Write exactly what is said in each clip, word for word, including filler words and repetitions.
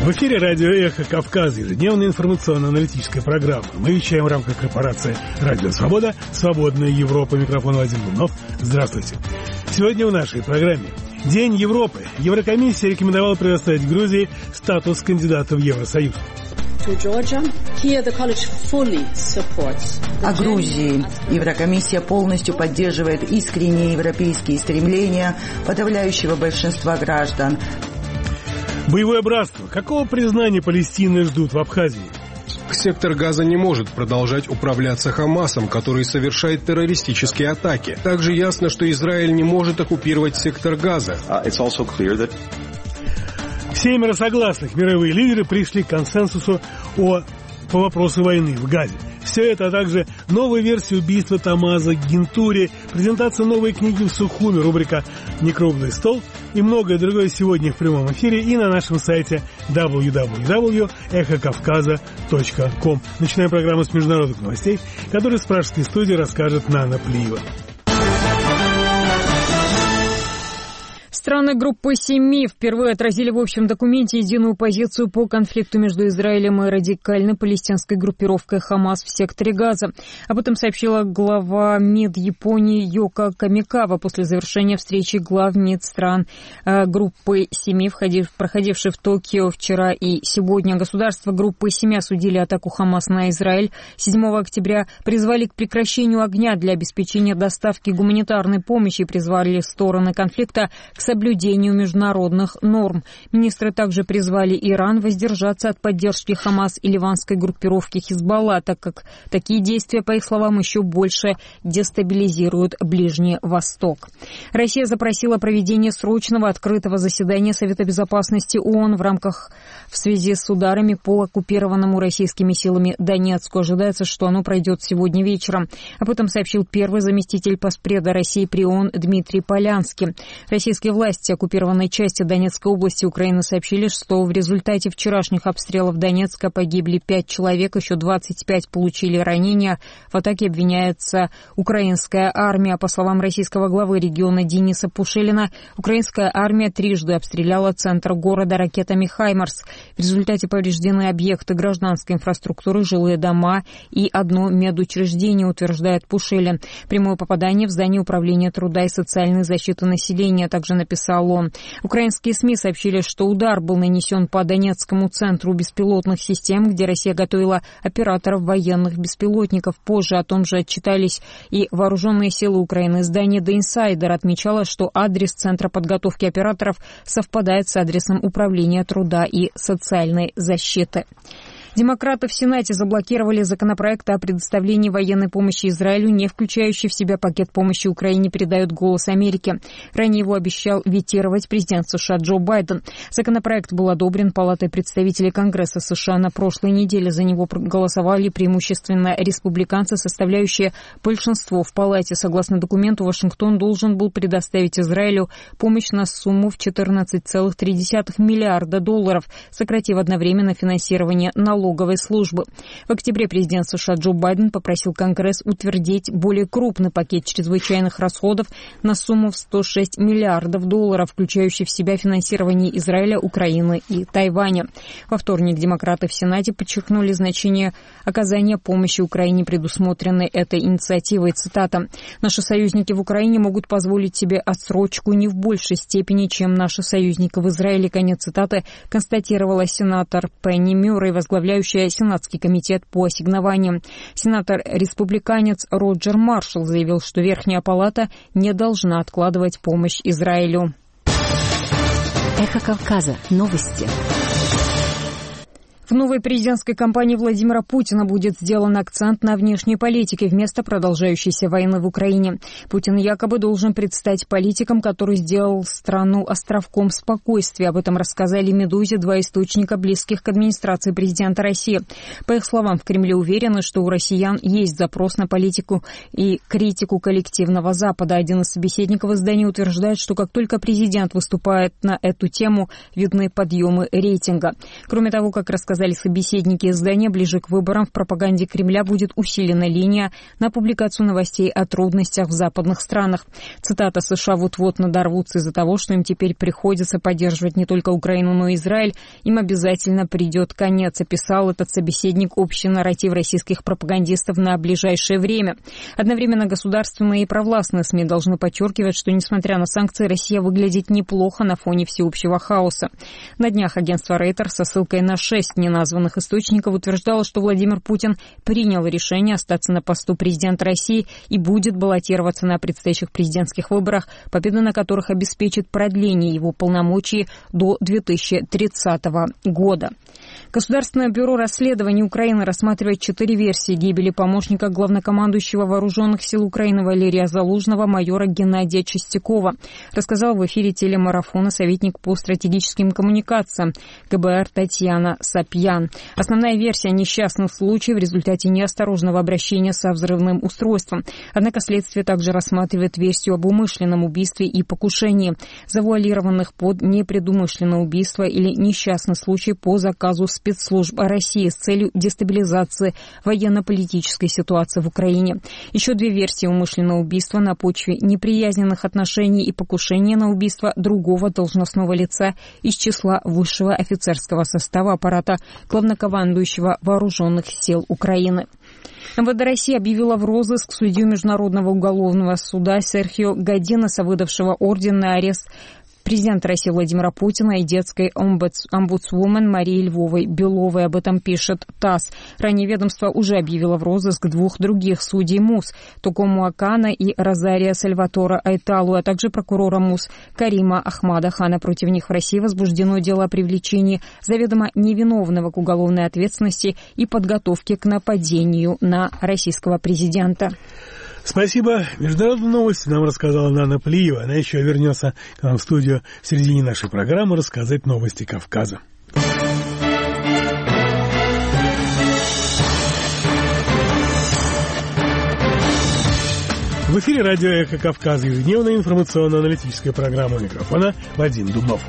В эфире радио «Эхо Кавказа», ежедневная информационно-аналитическая программа. Мы вещаем в рамках корпорации «Радио Свобода», «Свободная Европа». Микрофон Вадим Лунов. Здравствуйте. Сегодня в нашей программе День Европы. Еврокомиссия рекомендовала предоставить Грузии статус кандидата в Евросоюз. О Грузии. Еврокомиссия полностью поддерживает искренние европейские стремления подавляющего большинства граждан. Боевое братство. Какого признания Палестины ждут в Абхазии? Сектор Газа не может продолжать управляться Хамасом, который совершает террористические атаки. Также ясно, что Израиль не может оккупировать сектор Газа. Семеро согласных мировые лидеры пришли к консенсусу о, по вопросу войны в Газе. Все это, а также новая версия убийства Тамаза Гентури, презентация новой книги в Сухуми, рубрика «Не круглый стол» и многое другое сегодня в прямом эфире и на нашем сайте дабл ю дабл ю дабл ю точка эхо кавказа точка ком. Начинаем программу с международных новостей, которые с пражской студии расскажет Нана Плиева. Страны группы семи впервые отразили в общем документе единую позицию по конфликту между Израилем и радикальной палестинской группировкой Хамас в секторе Газа. Об этом сообщила глава МИД Японии Йоко Камикава после завершения встречи глав МИД стран группы семи, проходившей в Токио вчера и сегодня. Государства группы семи осудили атаку Хамас на Израиль седьмого октября, призвали к прекращению огня для обеспечения доставки гуманитарной помощи и призвали стороны конфликта к соблюдению международных норм. Министры также призвали Иран воздержаться от поддержки Хамас и ливанской группировки Хизбалла, так как такие действия, по их словам, еще больше дестабилизируют Ближний Восток. Россия запросила проведение срочного открытого заседания Совета Безопасности ООН в рамках в связи с ударами по оккупированному российскими силами Донецку. Ожидается, что оно пройдет сегодня вечером. Об этом сообщил первый заместитель поспреда России при ООН Дмитрий Полянский. Российские власти оккупированной части Донецкой области Украины сообщили, что в результате вчерашних обстрелов Донецка погибли пять человек, еще двадцать пять получили ранения. В атаке обвиняется украинская армия. По словам российского главы региона Дениса Пушилина, украинская армия трижды обстреляла центр города ракетами «Хаймарс». В результате повреждены объекты гражданской инфраструктуры, жилые дома и одно медучреждение, утверждает Пушилин. Прямое попадание в здание управления труда и социальной защиты населения, также написал он. Украинские СМИ сообщили, что удар был нанесен по Донецкому центру беспилотных систем, где Россия готовила операторов военных беспилотников. Позже о том же отчитались и вооруженные силы Украины. Издание The Insider отмечало, что адрес Центра подготовки операторов совпадает с адресом Управления труда и социальной защиты. Демократы в Сенате заблокировали законопроект о предоставлении военной помощи Израилю, не включающий в себя пакет помощи Украине, передает «Голос Америки». Ранее его обещал ветировать президент США Джо Байден. Законопроект был одобрен Палатой представителей Конгресса США на прошлой неделе. За него проголосовали преимущественно республиканцы, составляющие большинство в Палате. Согласно документу, Вашингтон должен был предоставить Израилю помощь на сумму в четырнадцать целых три десятых миллиарда долларов, сократив одновременно финансирование налогов. налоговой службы. В октябре президент США Джо Байден попросил Конгресс утвердить более крупный пакет чрезвычайных расходов на сумму в сто шесть миллиардов долларов, включающий в себя финансирование Израиля, Украины и Тайваня. Во вторник демократы в Сенате подчеркнули значение оказания помощи Украине, предусмотренной этой инициативой. Цитата: «Наши союзники в Украине могут позволить себе отсрочку не в большей степени, чем наши союзники в Израиле». Конец цитаты констатировала сенатор Пенни Мюррей, возглавляющая Сенатский комитет по ассигнованиям. Сенатор-республиканец Роджер Маршалл заявил, что Верхняя палата не должна откладывать помощь Израилю. Эхо Кавказа. Новости. В новой президентской кампании Владимира Путина будет сделан акцент на внешней политике вместо продолжающейся войны в Украине. Путин якобы должен предстать политиком, который сделал страну островком спокойствия. Об этом рассказали «Медузе» два источника, близких к администрации президента России. По их словам, в Кремле уверены, что у россиян есть запрос на политику и критику коллективного Запада. Один из собеседников издания утверждает, что как только президент выступает на эту тему, видны подъемы рейтинга. Кроме того, как рассказали сказали собеседники издания, ближе к выборам в пропаганде Кремля будет усилена линия на публикацию новостей о трудностях в западных странах. Цитата: «США вот-вот надорвутся из-за того, что им теперь приходится поддерживать не только Украину, но и Израиль. Им обязательно придет конец», описал этот собеседник общий нарратив российских пропагандистов на ближайшее время. Одновременно государственные и провластные СМИ должны подчеркивать, что, несмотря на санкции, Россия выглядит неплохо на фоне всеобщего хаоса. На днях агентство Рейтер со ссылкой на шесть неназванных источников утверждало, что Владимир Путин принял решение остаться на посту президента России и будет баллотироваться на предстоящих президентских выборах, победа на которых обеспечит продление его полномочий до две тысячи тридцатого года. Государственное бюро расследований Украины рассматривает четыре версии гибели помощника главнокомандующего Вооруженных сил Украины Валерия Залужного, майора Геннадия Чистякова, рассказал в эфире телемарафона советник по стратегическим коммуникациям ГБР Татьяна Сапьян. Основная версия — несчастный случай в результате неосторожного обращения со взрывным устройством. Однако следствие также рассматривает версию об умышленном убийстве и покушении, завуалированных под непредумышленное убийство или несчастный случай по заказу спецслужб России с целью дестабилизации военно-политической ситуации в Украине. Еще две версии умышленного убийства на почве неприязненных отношений и покушения на убийство другого должностного лица из числа высшего офицерского состава аппарата главнокомандующего Вооруженных сил Украины. МВД России объявила в розыск судью Международного уголовного суда Серхио Годинеса, выдавшего орден на арест президента России Владимира Путина и детской омбудсвумен Марии Львовой Беловой. Об этом пишет ТАСС. Ранее ведомство уже объявило в розыск двух других судей МУС — Токому Акана и Розария Сальватора Айталу, а также прокурора МУС Карима Ахмада Хана. Против них в России возбуждено дело о привлечении заведомо невиновного к уголовной ответственности и подготовке к нападению на российского президента. Спасибо. Международные новости нам рассказала Нана Плиева. Она еще вернется к нам в студию в середине нашей программы рассказать новости Кавказа. В эфире радио «Эхо Кавказа», ежедневная информационно-аналитическая программа. У микрофона Вадим Дубнов.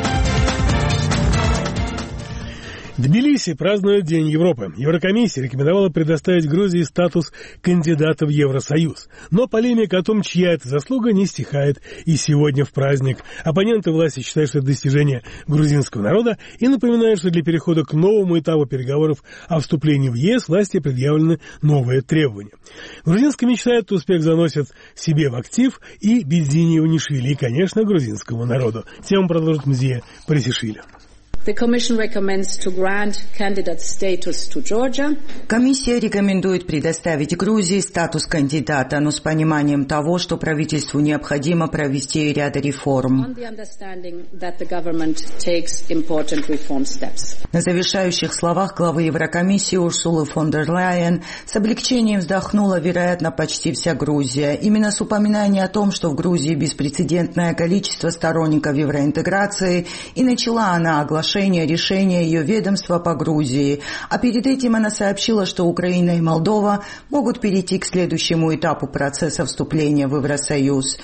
Тбилиси празднует День Европы. Еврокомиссия рекомендовала предоставить Грузии статус кандидата в Евросоюз. Но полемика о том, чья это заслуга, не стихает и сегодня в праздник. Оппоненты власти считают, что это достижение грузинского народа, и напоминают, что для перехода к новому этапу переговоров о вступлении в ЕС власти предъявлены новые требования. Грузинская мечта этот успех заносят себе в актив и Бельзини Иванишвили, и, конечно, грузинскому народу. Тему продолжит Мзия Парисишвили. Комиссия рекомендует предоставить Грузии статус кандидата, но с пониманием того, что правительству необходимо провести ряд реформ. На завершающих словах главы Еврокомиссии Урсулы фон дер Ляйен с облегчением вздохнула, вероятно, почти вся Грузия. Именно с упоминанием о том, что в Грузии беспрецедентное количество сторонников евроинтеграции, и начала она оглашение решения ее ведомства по Грузии. А перед этим она сообщила, что Украина и Молдова могут перейти к следующему этапу процесса вступления в Евросоюз.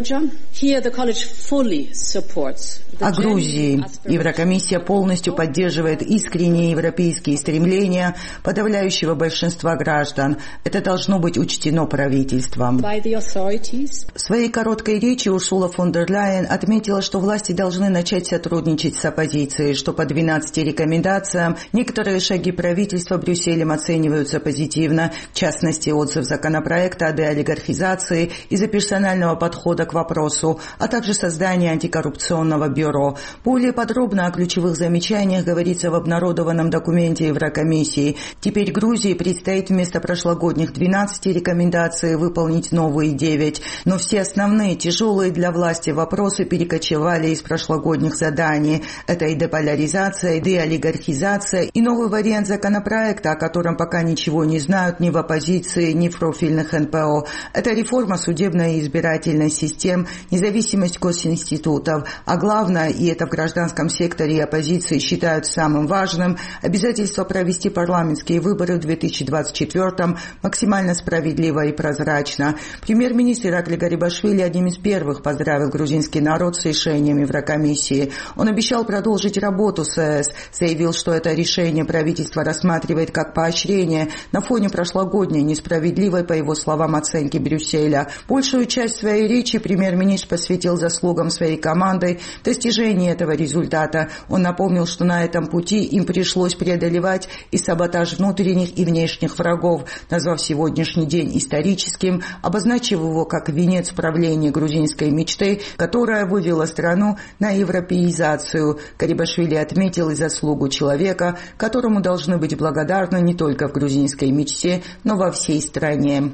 О Грузии. Еврокомиссия полностью поддерживает искренние европейские стремления подавляющего большинства граждан. Это должно быть учтено правительством. В своей короткой речи Урсула фон дер Ляйен отметила, что власти должны начать сотрудничать с оппозицией, что по двенадцати рекомендациям некоторые шаги правительства Брюсселем оцениваются позитивно, в частности, отзыв законопроекта о деолигархизации из-за персонального подхода к вопросу, а также создание антикоррупционного бюро. Более подробно о ключевых замечаниях говорится в обнародованном документе Еврокомиссии. Теперь Грузии предстоит вместо прошлогодних двенадцати рекомендаций выполнить новые девять, но все основные тяжелые для власти вопросы перекочевали из прошлогодних заданий. Это и деполяризация, и деолигархизация, и новый вариант законопроекта, о котором пока ничего не знают ни в оппозиции, ни в профильных эн пэ о. Это реформа судебной и избирательной систем, независимость госинститутов, а главное региона, и это в гражданском секторе и оппозиции считают самым важным, обязательство провести парламентские выборы в две тысячи двадцать четвёртом максимально справедливо и прозрачно. Премьер-министр Иракли Гарибашвили одним из первых поздравил грузинский народ с решением Еврокомиссии. Он обещал продолжить работу с ЕС, заявил, что это решение правительство рассматривает как поощрение на фоне прошлогодней несправедливой, по его словам, оценки Брюсселя. Большую часть своей речи премьер-министр посвятил заслугам своей команды в достижении этого результата. Он напомнил, что на этом пути им пришлось преодолевать и саботаж внутренних и внешних врагов, назвав сегодняшний день историческим, обозначив его как венец правления грузинской мечты, которая вывела страну на европеизацию. Гарибашвили отметил и заслугу человека, которому должны быть благодарны не только в грузинской мечте, но во всей стране.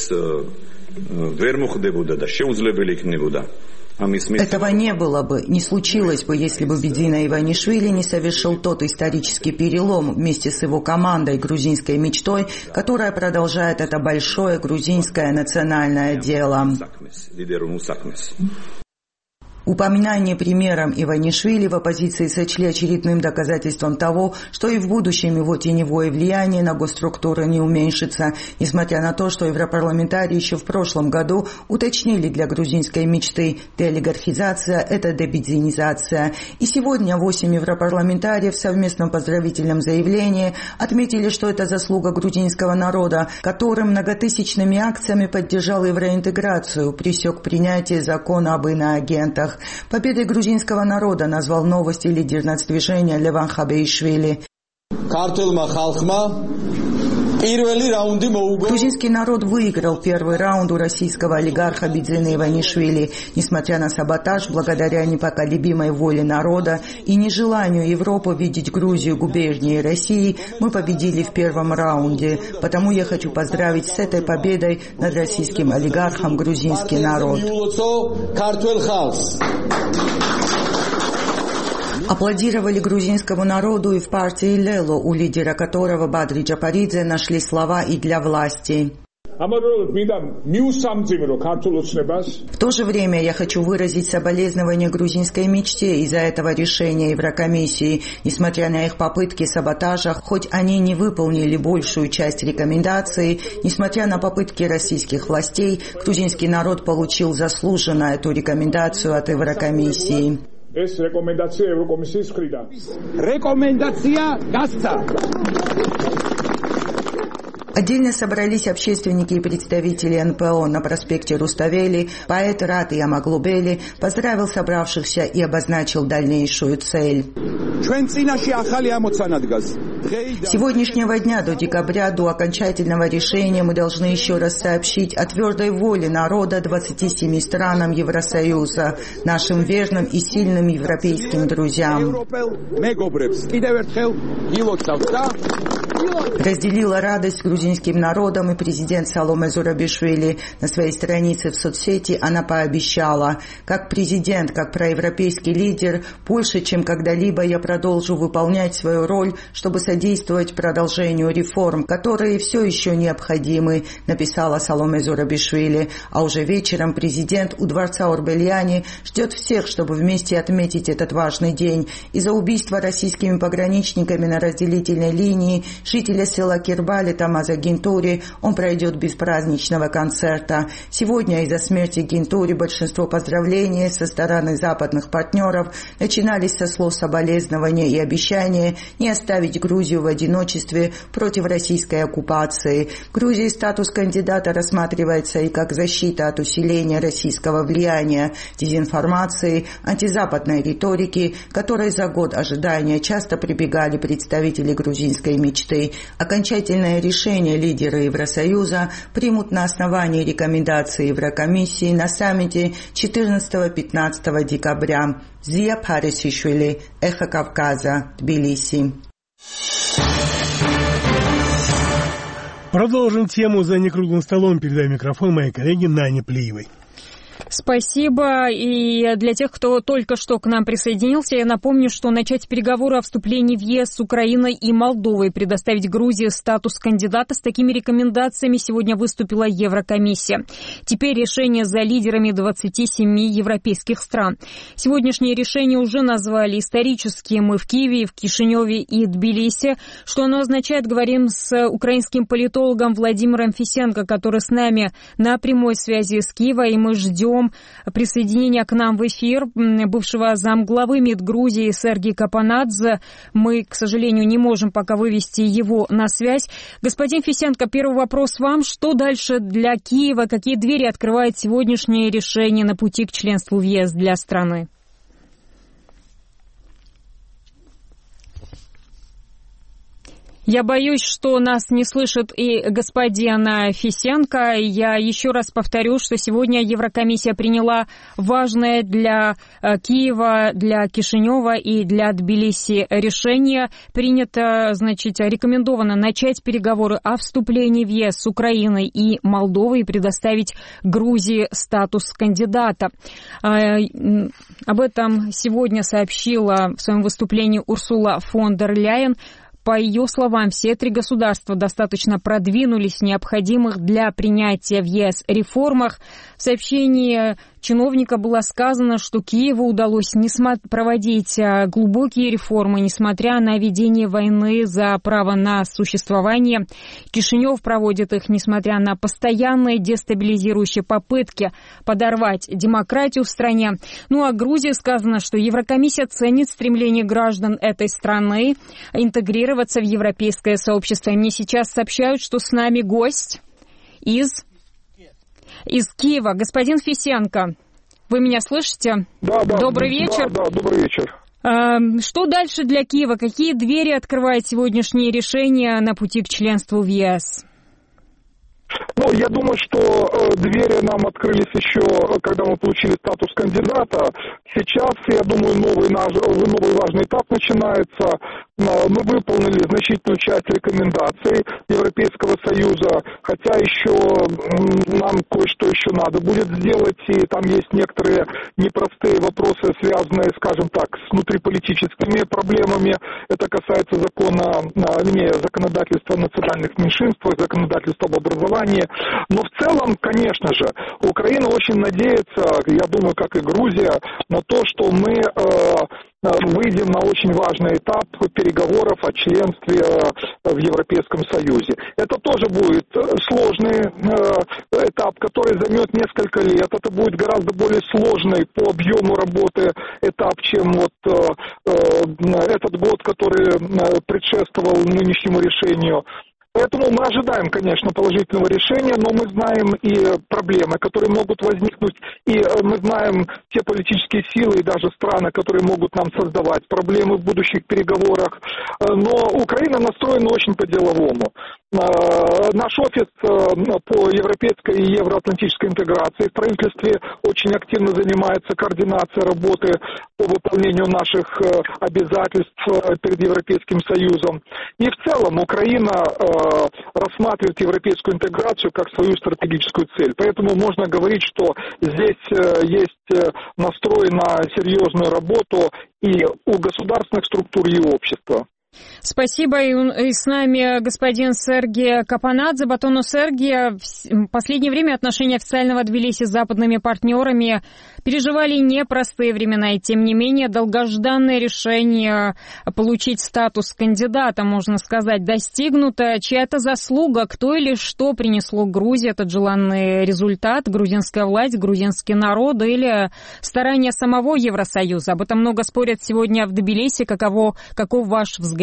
Этого не было бы, не случилось бы, если бы Бедвина Иванишвили не совершил тот исторический перелом вместе с его командой, грузинской мечтой, которая продолжает это большое грузинское национальное дело. Упоминание примером Иванишвили в оппозиции сочли очередным доказательством того, что и в будущем его теневое влияние на госструктуры не уменьшится, несмотря на то, что европарламентарии еще в прошлом году уточнили для грузинской мечты деолигархизация – это дебедзинизация. И сегодня восемь европарламентариев в совместном поздравительном заявлении отметили, что это заслуга грузинского народа, который многотысячными акциями поддержал евроинтеграцию, пресек принятие закона об иноагентах. Победой грузинского народа назвал новости лидер нацдвижения Леван Хабеишвили. Грузинский народ выиграл первый раунд у российского олигарха Бедвины Иванишвили. Несмотря на саботаж, благодаря непоколебимой воле народа и нежеланию Европы видеть Грузию губернией России, мы победили в первом раунде. Потому я хочу поздравить с этой победой над российским олигархом грузинский народ. Аплодировали грузинскому народу и в партии Лело, у лидера которого Бадри Джапаридзе нашли слова и для власти. В то же время я хочу выразить соболезнования грузинской мечте из-за этого решения Еврокомиссии. Несмотря на их попытки саботажа, хоть они не выполнили большую часть рекомендаций, несмотря на попытки российских властей, грузинский народ получил заслуженно эту рекомендацию от Еврокомиссии. Отдельно собрались общественники и представители эн пэ о на проспекте Руставели. Поэт Рат Ямаглубели поздравил собравшихся и обозначил дальнейшую цель. С сегодняшнего дня до декабря, до окончательного решения, мы должны еще раз сообщить о твердой воле народа двадцати семи странам Евросоюза, нашим верным и сильным европейским друзьям. Разделила радость с грузинским народом и президент Саломе Зурабишвили. На своей странице в соцсети она пообещала: как президент, как проевропейский лидер, больше, чем когда-либо я продолжу выполнять свою роль, чтобы содействовать продолжению реформ, которые все еще необходимы, написала Саломе Зурабишвили. А уже вечером президент у дворца Орбельяни ждет всех, чтобы вместе отметить этот важный день. Из-за убийства российскими пограничниками на разделительной линии жителя села Кирбали Тамаза Гинтури он пройдет без праздничного концерта. Сегодня из-за смерти Гинтури большинство поздравлений со стороны западных партнеров начинались со слов соболезнования и обещания не оставить Грузию в одиночестве против российской оккупации. В Грузии статус кандидата рассматривается и как защита от усиления российского влияния, дезинформации, антизападной риторики, которой за год ожидания часто прибегали представители грузинской мечты. Окончательное решение лидеры Евросоюза примут на основании рекомендаций Еврокомиссии на саммите четырнадцатого-пятнадцатого декабря. Зия Парисишвили, Эхо Кавказа, Тбилиси. Продолжим тему за некруглым столом. Передаю микрофон моей коллеге Нане Плиевой. Спасибо. И для тех, кто только что к нам присоединился, я напомню, что начать переговоры о вступлении в ЕС с Украиной и Молдовой, предоставить Грузии статус кандидата, с такими рекомендациями сегодня выступила Еврокомиссия. Теперь решение за лидерами двадцати семи европейских стран. Сегодняшнее решение уже назвали историческим и в Киеве, и в Кишиневе, и Тбилиси. Что оно означает, говорим с украинским политологом Владимиром Фисенко, который с нами на прямой связи с Киева, и мы ждем присоединения к нам в эфир бывшего замглавы МИД Грузии Сергей Капанадзе. Мы, к сожалению, не можем пока вывести его на связь. Господин Фисенко, первый вопрос вам. Что дальше для Киева? Какие двери открывает сегодняшнее решение на пути к членству в ЕС для страны? Я боюсь, что нас не слышит и господин Фисенко. Я еще раз повторю, что сегодня Еврокомиссия приняла важное для Киева, для Кишинева и для Тбилиси решение. Принято, значит, рекомендовано начать переговоры о вступлении в ЕС с Украиной и Молдовой и предоставить Грузии статус кандидата. Об этом сегодня сообщила в своем выступлении Урсула фон дер Ляйен. По ее словам, все три государства достаточно продвинулись в необходимых для принятия в ЕС реформах. В сообщении чиновника было сказано, что Киеву удалось не проводить глубокие реформы, несмотря на ведение войны за право на существование. Кишинев проводит их, несмотря на постоянные дестабилизирующие попытки подорвать демократию в стране. Ну а Грузии сказано, что Еврокомиссия ценит стремление граждан этой страны интегрироваться в европейское сообщество. И мне сейчас сообщают, что с нами гость из... из Киева. Господин Фисенко, вы меня слышите? Да, да. Добрый вечер. Да, да, добрый вечер. Что дальше для Киева? Какие двери открывает сегодняшнее решение на пути к членству в ЕС? Ну, я думаю, что э, двери нам открылись еще, когда мы получили статус кандидата. Сейчас, я думаю, новый, наш, новый важный этап начинается. Мы выполнили значительную часть рекомендаций Европейского Союза, хотя еще нам кое-что еще надо будет сделать, и там есть некоторые непростые вопросы, связанные, скажем так, с внутриполитическими проблемами. Это касается закона, не, законодательства о национальных меньшинствах, законодательства об образовании. Но в целом, конечно же, Украина очень надеется, я думаю, как и Грузия, на то, что мы э, выйдем на очень важный этап переговоров о членстве в Европейском Союзе. Это тоже будет сложный этап, который займет несколько лет. Это будет гораздо более сложный по объему работы этап, чем вот этот год, который предшествовал нынешнему решению. Поэтому мы ожидаем, конечно, положительного решения, но мы знаем и проблемы, которые могут возникнуть, и мы знаем те политические силы и даже страны, которые могут нам создавать проблемы в будущих переговорах. Но Украина настроена очень по-деловому. Наш офис по европейской и евроатлантической интеграции в правительстве очень активно занимается координацией работы по выполнению наших обязательств перед Европейским Союзом. И в целом Украина рассматривает европейскую интеграцию как свою стратегическую цель. Поэтому можно говорить, что здесь есть настрой на серьезную работу и у государственных структур, и у общества. Спасибо. И с нами господин Сергей Капанадзе. Батону Сергей, в последнее время отношения официального Тбилиси с западными партнерами переживали непростые времена, и тем не менее долгожданное решение получить статус кандидата, можно сказать, достигнуто. Чья-то заслуга, кто или что принесло Грузии этот желанный результат? Грузинская власть, грузинский народ или старания самого Евросоюза? Об этом много спорят сегодня в Тбилиси. Каково, каков ваш взгляд?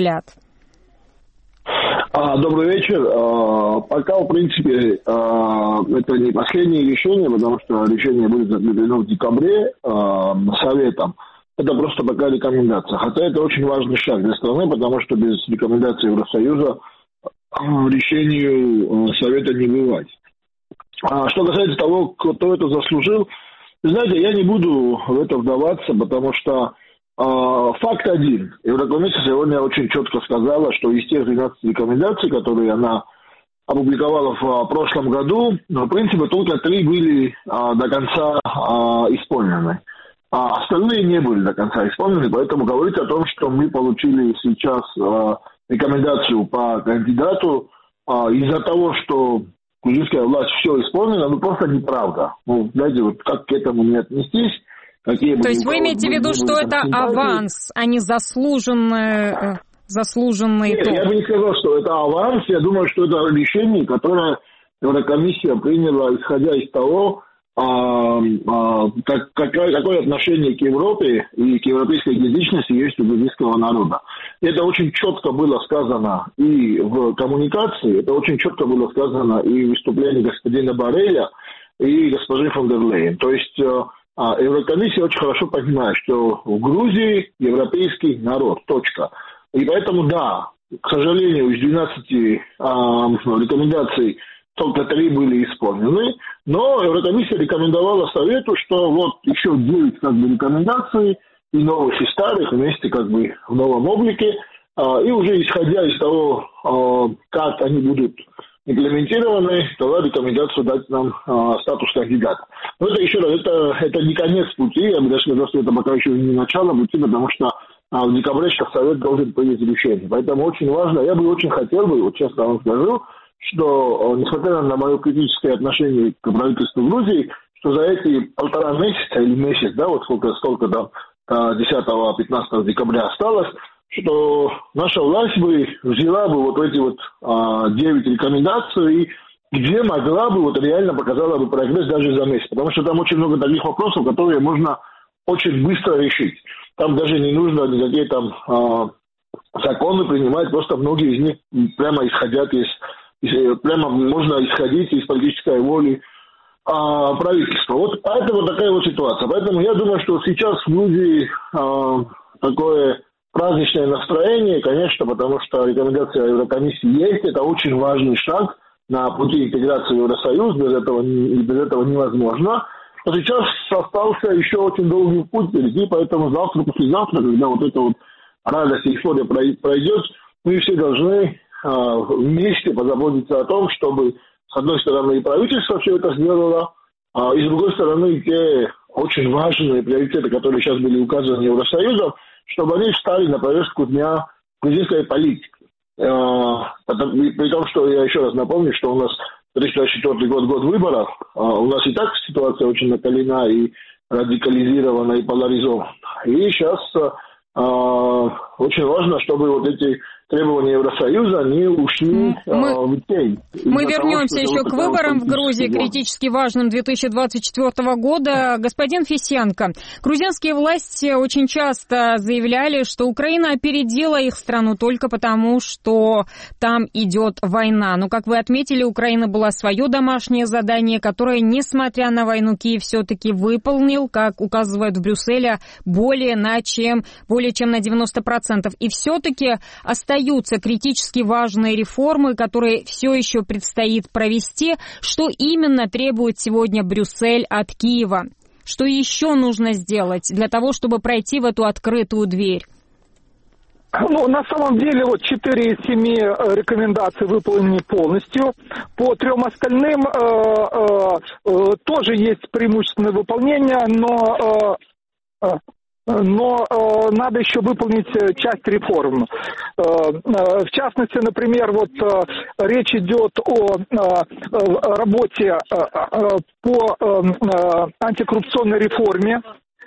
Добрый вечер. Пока, в принципе, это не последнее решение, потому что решение будет закреплено в декабре Советом. Это просто пока рекомендация. Хотя это очень важный шаг для страны, потому что без рекомендации Евросоюза решению Совета не бывать. Что касается того, кто это заслужил, знаете, я не буду в это вдаваться, потому что факт один. Еврокомиссия сегодня очень четко сказала, что из тех двенадцати рекомендаций, которые она опубликовала в прошлом году, в принципе, только три были до конца исполнены. А остальные не были до конца исполнены, поэтому говорить о том, что мы получили сейчас рекомендацию по кандидату из-за того, что грузинская власть все исполнила, ну просто неправда. Ну, знаете, вот как к этому не отнестись. Какие То есть вы имеете в виду, что это аванс, а не заслуженное, заслуженный Нет, топ? Я бы не сказал, что это аванс. Я думаю, что это решение, которое Еврокомиссия приняла, исходя из того, а, а, как, какое, какое отношение к Европе и к европейской идентичности есть у грузинского народа. Это очень четко было сказано и в коммуникации, это очень четко было сказано и в выступлении господина Борреля и госпожи фон дер Лейен. То есть Еврокомиссия очень хорошо понимает, что в Грузии европейский народ, точка. И поэтому, да, к сожалению, из двенадцати а, рекомендаций только три были исполнены, но Еврокомиссия рекомендовала Совету, что вот еще девять как бы рекомендаций, и новых, и старых, вместе как бы в новом облике, а, и уже исходя из того, а, как они будут имплементированы, тогда рекомендацию дать нам а, статус кандидата. Но это еще раз, это, это не конец пути, я бы даже сказал, что это пока еще не начало пути, потому что а, в декабре сейчас Совет должен принять решение. Поэтому очень важно, я бы очень хотел бы, вот честно вам скажу, что, несмотря на мое критическое отношение к правительству Грузии, что за эти полтора месяца или месяц, да, вот сколько, сколько там десятого-пятнадцатого декабря осталось, что наша власть бы взяла бы вот эти вот а, девять рекомендаций, где могла бы, вот реально показала бы прогресс даже за месяц. Потому что там очень много таких вопросов, которые можно очень быстро решить. Там даже не нужно никакие там а, законы принимать, просто многие из них прямо исходят из, из прямо можно исходить из политической воли а, правительства. Вот поэтому такая вот ситуация. Поэтому я думаю, что сейчас в Грузии а, такое праздничное настроение, конечно, потому что рекомендация Еврокомиссии есть, это очень важный шаг на пути интеграции в Евросоюз, без этого, без этого невозможно. Но сейчас остался еще очень долгий путь впереди, поэтому завтра, послезавтра, когда вот эта вот радость и история пройдет, мы все должны а, вместе позаботиться о том, чтобы, с одной стороны, и правительство все это сделало, а, и с другой стороны, те очень важные приоритеты, которые сейчас были указаны Евросоюзом, чтобы они встали на повестку дня грузинской политики. При том, что я еще раз напомню, что у нас две тысячи двадцать четвёртый год, год выборов, у нас и так ситуация очень накалена и радикализирована, и поляризована. И сейчас очень важно, чтобы вот эти требования Евросоюза не ушли мы, э, в тень. Мы вернемся того, еще к выборам в Грузии, критически важным две тысячи двадцать четвёртого года. Господин Фесенко, грузинские власти очень часто заявляли, что Украина опередила их страну только потому, что там идет война. Но, как вы отметили, у Украины было свое домашнее задание, которое, несмотря на войну, Киев все-таки выполнил, как указывают в Брюсселе, более, на чем, более чем на девяносто процентов. И все-таки остается Остаются критически важные реформы, которые все еще предстоит провести. Что именно требует сегодня Брюссель от Киева? Что еще нужно сделать для того, чтобы пройти в эту открытую дверь? Ну, на самом деле, вот четыре из семи рекомендаций выполнены полностью. По трем остальным э, э, э, тоже есть преимущественное выполнение, но... Э, э, Но э, надо еще выполнить часть реформ. Э, э, в частности, например, вот э, речь идет о э, работе э, э, по э, антикоррупционной реформе.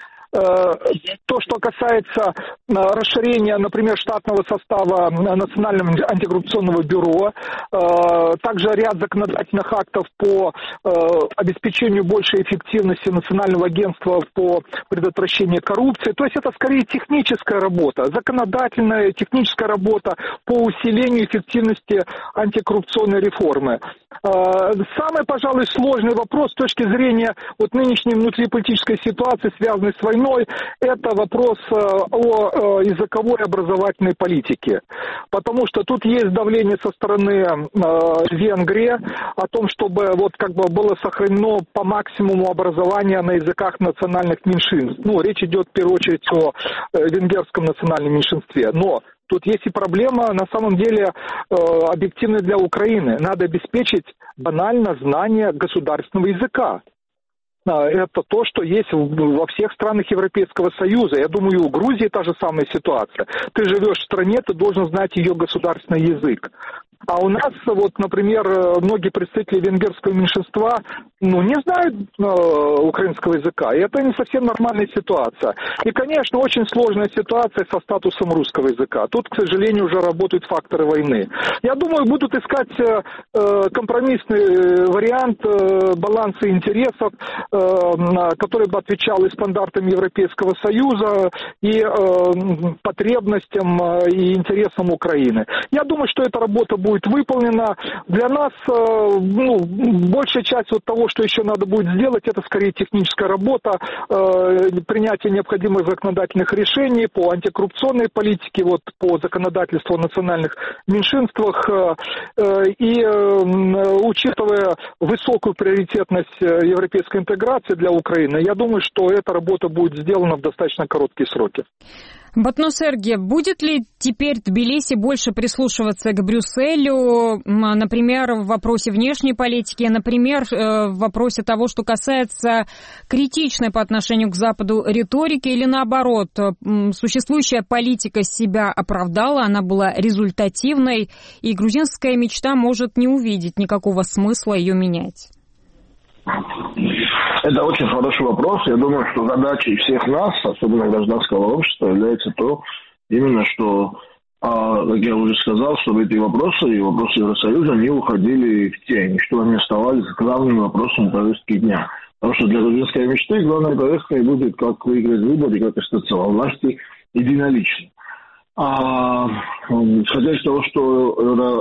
То, что касается расширения, например, штатного состава Национального антикоррупционного бюро, также ряд законодательных актов по обеспечению большей эффективности Национального агентства по предотвращению коррупции. То есть это скорее техническая работа, законодательная техническая работа по усилению эффективности антикоррупционной реформы. Самый, пожалуй, сложный вопрос с точки зрения вот нынешней внутриполитической ситуации, связанной с войной, это вопрос о языковой образовательной политике. Потому что тут есть давление со стороны Венгрии о том, чтобы вот как бы было сохранено по максимуму образование на языках национальных меньшинств. Ну, речь идет в первую очередь о венгерском национальном меньшинстве. Но Тут есть и проблема, на самом деле, э, объективная для Украины. Надо обеспечить банально знание государственного языка. Это то, что есть во всех странах Европейского Союза. Я думаю, и у Грузии та же самая ситуация. Ты живешь в стране, ты должен знать ее государственный язык. А у нас, вот, например, многие представители венгерского меньшинства, ну, не знают э, украинского языка. И это не совсем нормальная ситуация. И, конечно, очень сложная ситуация со статусом русского языка. Тут, к сожалению, уже работают факторы войны. Я думаю, будут искать э, компромиссный вариант э, баланса интересов, э, который бы отвечал и стандартам Европейского Союза, и э, потребностям, э, и интересам Украины. Я думаю, что эта работа будет будет выполнена. Для нас ну, большая часть вот того, что еще надо будет сделать, это скорее техническая работа, принятие необходимых законодательных решений по антикоррупционной политике, вот, по законодательству о национальных меньшинствах. И учитывая высокую приоритетность европейской интеграции для Украины, я думаю, что эта работа будет сделана в достаточно короткие сроки. Батносерге, будет ли теперь Тбилиси больше прислушиваться к Брюсселю, например, в вопросе внешней политики, например, в вопросе того, что касается критичной по отношению к Западу риторики, или наоборот, существующая политика себя оправдала, она была результативной, и грузинская мечта может не увидеть никакого смысла ее менять? Это очень хороший вопрос. Я думаю, что задачей всех нас, особенно гражданского общества, является то, именно что, как я уже сказал, чтобы эти вопросы и вопросы Евросоюза не уходили в тень, чтобы они оставались главными вопросами повестки дня. Потому что для грузинской мечты главной повесткой будет, как выиграть выборы, как остаться во власти единолично. А, исходя из того, что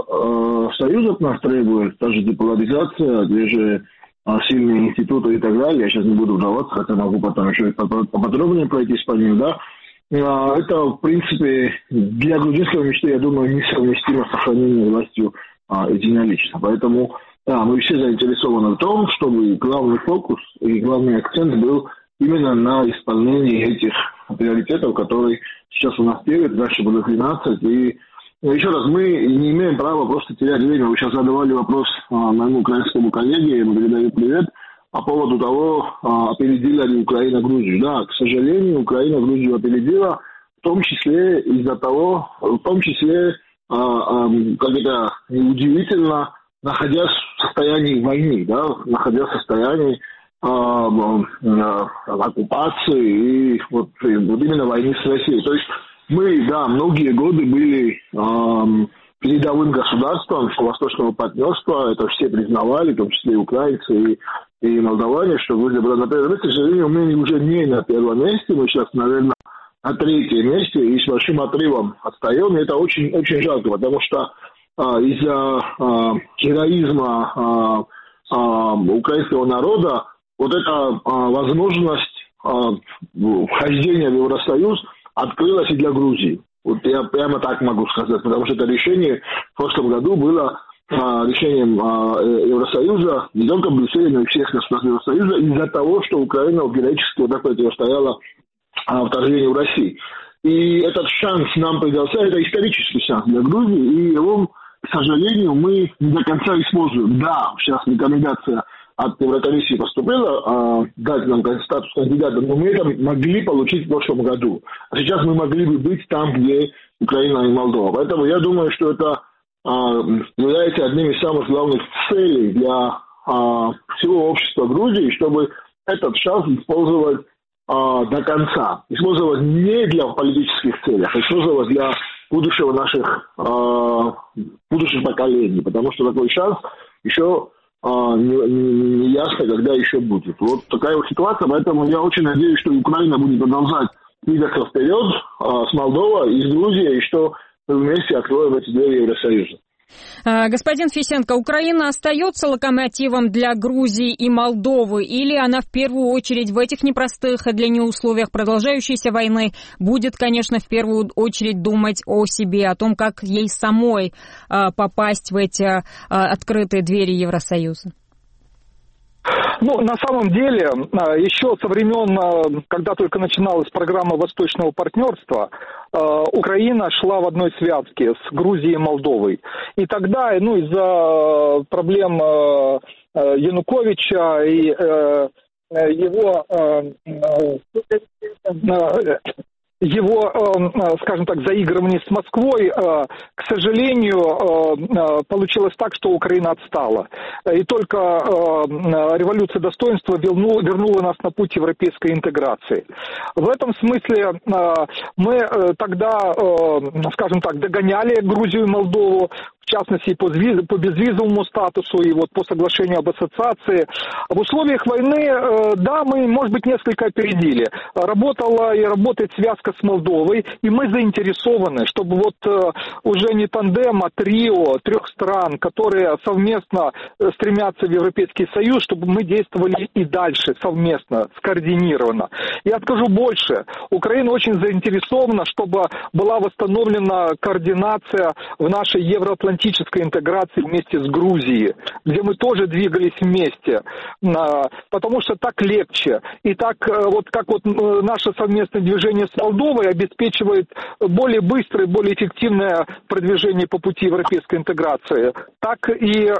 Евросоюз от нас требует, та же деполяризация, те же сильные институты и так далее, я сейчас не буду вдаваться, хотя могу потом еще поподробнее пройтись по ним, да, это, в принципе, для грузинского мечты, я думаю, несовместимо с сохранением властью а, единолично. Поэтому, да, мы все заинтересованы в том, чтобы главный фокус и главный акцент был именно на исполнении этих приоритетов, которые сейчас у нас перед, дальше будут двенадцать, и еще раз, мы не имеем права просто терять время. Вы сейчас задавали вопрос а, моему украинскому коллеге, ему передаю привет, по поводу того, а, опередила ли Украина Грузию. Да, к сожалению, Украина Грузию опередила, в том числе из-за того, в том числе, а, а, как это неудивительно, находясь в состоянии войны, да, находясь в состоянии а, а, оккупации и вот, и вот именно войны с Россией. То есть мы, да, многие годы были эм, передовым государством восточного партнерства, это все признавали, в том числе и украинцы, и, и молдаване, что Грузия была на первом месте. К сожалению, мы уже не на первом месте, мы сейчас, наверное, на третьем месте и с большим отрывом отстаем, и это очень, очень жалко, потому что э, из-за э, героизма э, э, украинского народа вот эта э, возможность э, вхождения в Евросоюз открылась и для Грузии. Вот я прямо так могу сказать, потому что это решение в прошлом году было а, решением а, Евросоюза, не только Брюсселя, но и всех государств Евросоюза, из-за того, что Украина героически вот так противостояла а, вторжению в Россию. И этот шанс нам придался, это исторический шанс для Грузии, и его, к сожалению, мы не до конца используем. Да, сейчас рекомендация от Еврокомиссии поступила, а, дать нам статус кандидата, но мы это могли получить в прошлом году. А сейчас мы могли бы быть там, где Украина и Молдова. Поэтому я думаю, что это а, является одним из самых главных целей для а, всего общества Грузии, чтобы этот шанс использовать а, до конца. Использовать не для политических целей, а использовать для будущего наших а, будущих поколений. Потому что такой шанс еще А, не, не, не ясно, когда еще будет. Вот такая вот ситуация, поэтому я очень надеюсь, что Украина будет продолжать двигаться вперед а, с Молдовой и с Грузией, и что мы вместе откроем эти двери Евросоюза. Господин Фисенко, Украина остается локомотивом для Грузии и Молдовы, или она в первую очередь в этих непростых для нее условиях продолжающейся войны будет, конечно, в первую очередь думать о себе, о том, как ей самой попасть в эти открытые двери Евросоюза? Ну, на самом деле, еще со времен, когда только начиналась программа Восточного партнерства, Украина шла в одной связке с Грузией и Молдовой. И тогда, ну, из-за проблем Януковича и его, его, скажем так, заигрывание с Москвой, к сожалению, получилось так, что Украина отстала. И только революция достоинства вернула нас на путь европейской интеграции. В этом смысле мы тогда, скажем так, догоняли Грузию и Молдову, в частности, по, по безвизовому статусу и вот по соглашению об ассоциации. В условиях войны, да, мы, может быть, несколько опередили. Работала и работает связка с Молдовой, и мы заинтересованы, чтобы вот уже не тандем, а трио трех стран, которые совместно стремятся в Европейский Союз, чтобы мы действовали и дальше совместно, скоординированно. Я скажу больше. Украина очень заинтересована, чтобы была восстановлена координация в нашей евроатлантической интеграции вместе с Грузией, где мы тоже двигались вместе, потому что так легче. И так вот как вот наше совместное движение с Молдовой обеспечивает более быстрое, более эффективное продвижение по пути европейской интеграции, так и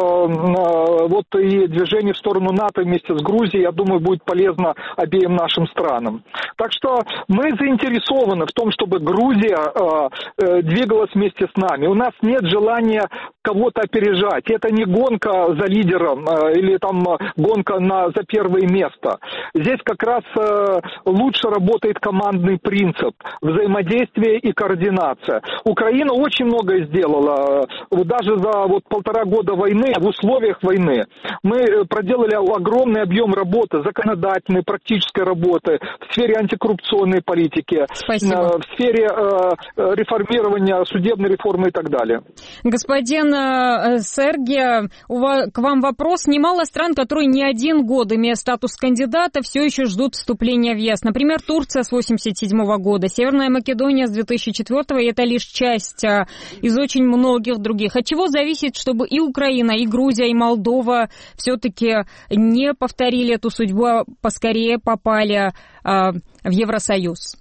вот и движение в сторону НАТО вместе с Грузией, я думаю, будет полезно обеим нашим странам. Так что мы заинтересованы в том, чтобы Грузия двигалась вместе с нами. У нас нет желания кого-то опережать. Это не гонка за лидером э, или там гонка на, за первое место. Здесь как раз э, лучше работает командный принцип взаимодействия и координация. Украина очень многое сделала. Э, даже за вот, полтора года войны, в условиях войны, мы проделали огромный объем работы, законодательной, практической работы в сфере антикоррупционной политики, э, в сфере э, реформирования, судебной реформы и так далее. Господин Сергей, к вам вопрос. Немало стран, которые не один год, имея статус кандидата, все еще ждут вступления в ЕС. Например, Турция с восемьдесят седьмого года, Северная Македония с две тысячи четвёртого, и это лишь часть из очень многих других. От чего зависит, чтобы и Украина, и Грузия, и Молдова все-таки не повторили эту судьбу, а поскорее попали в Евросоюз?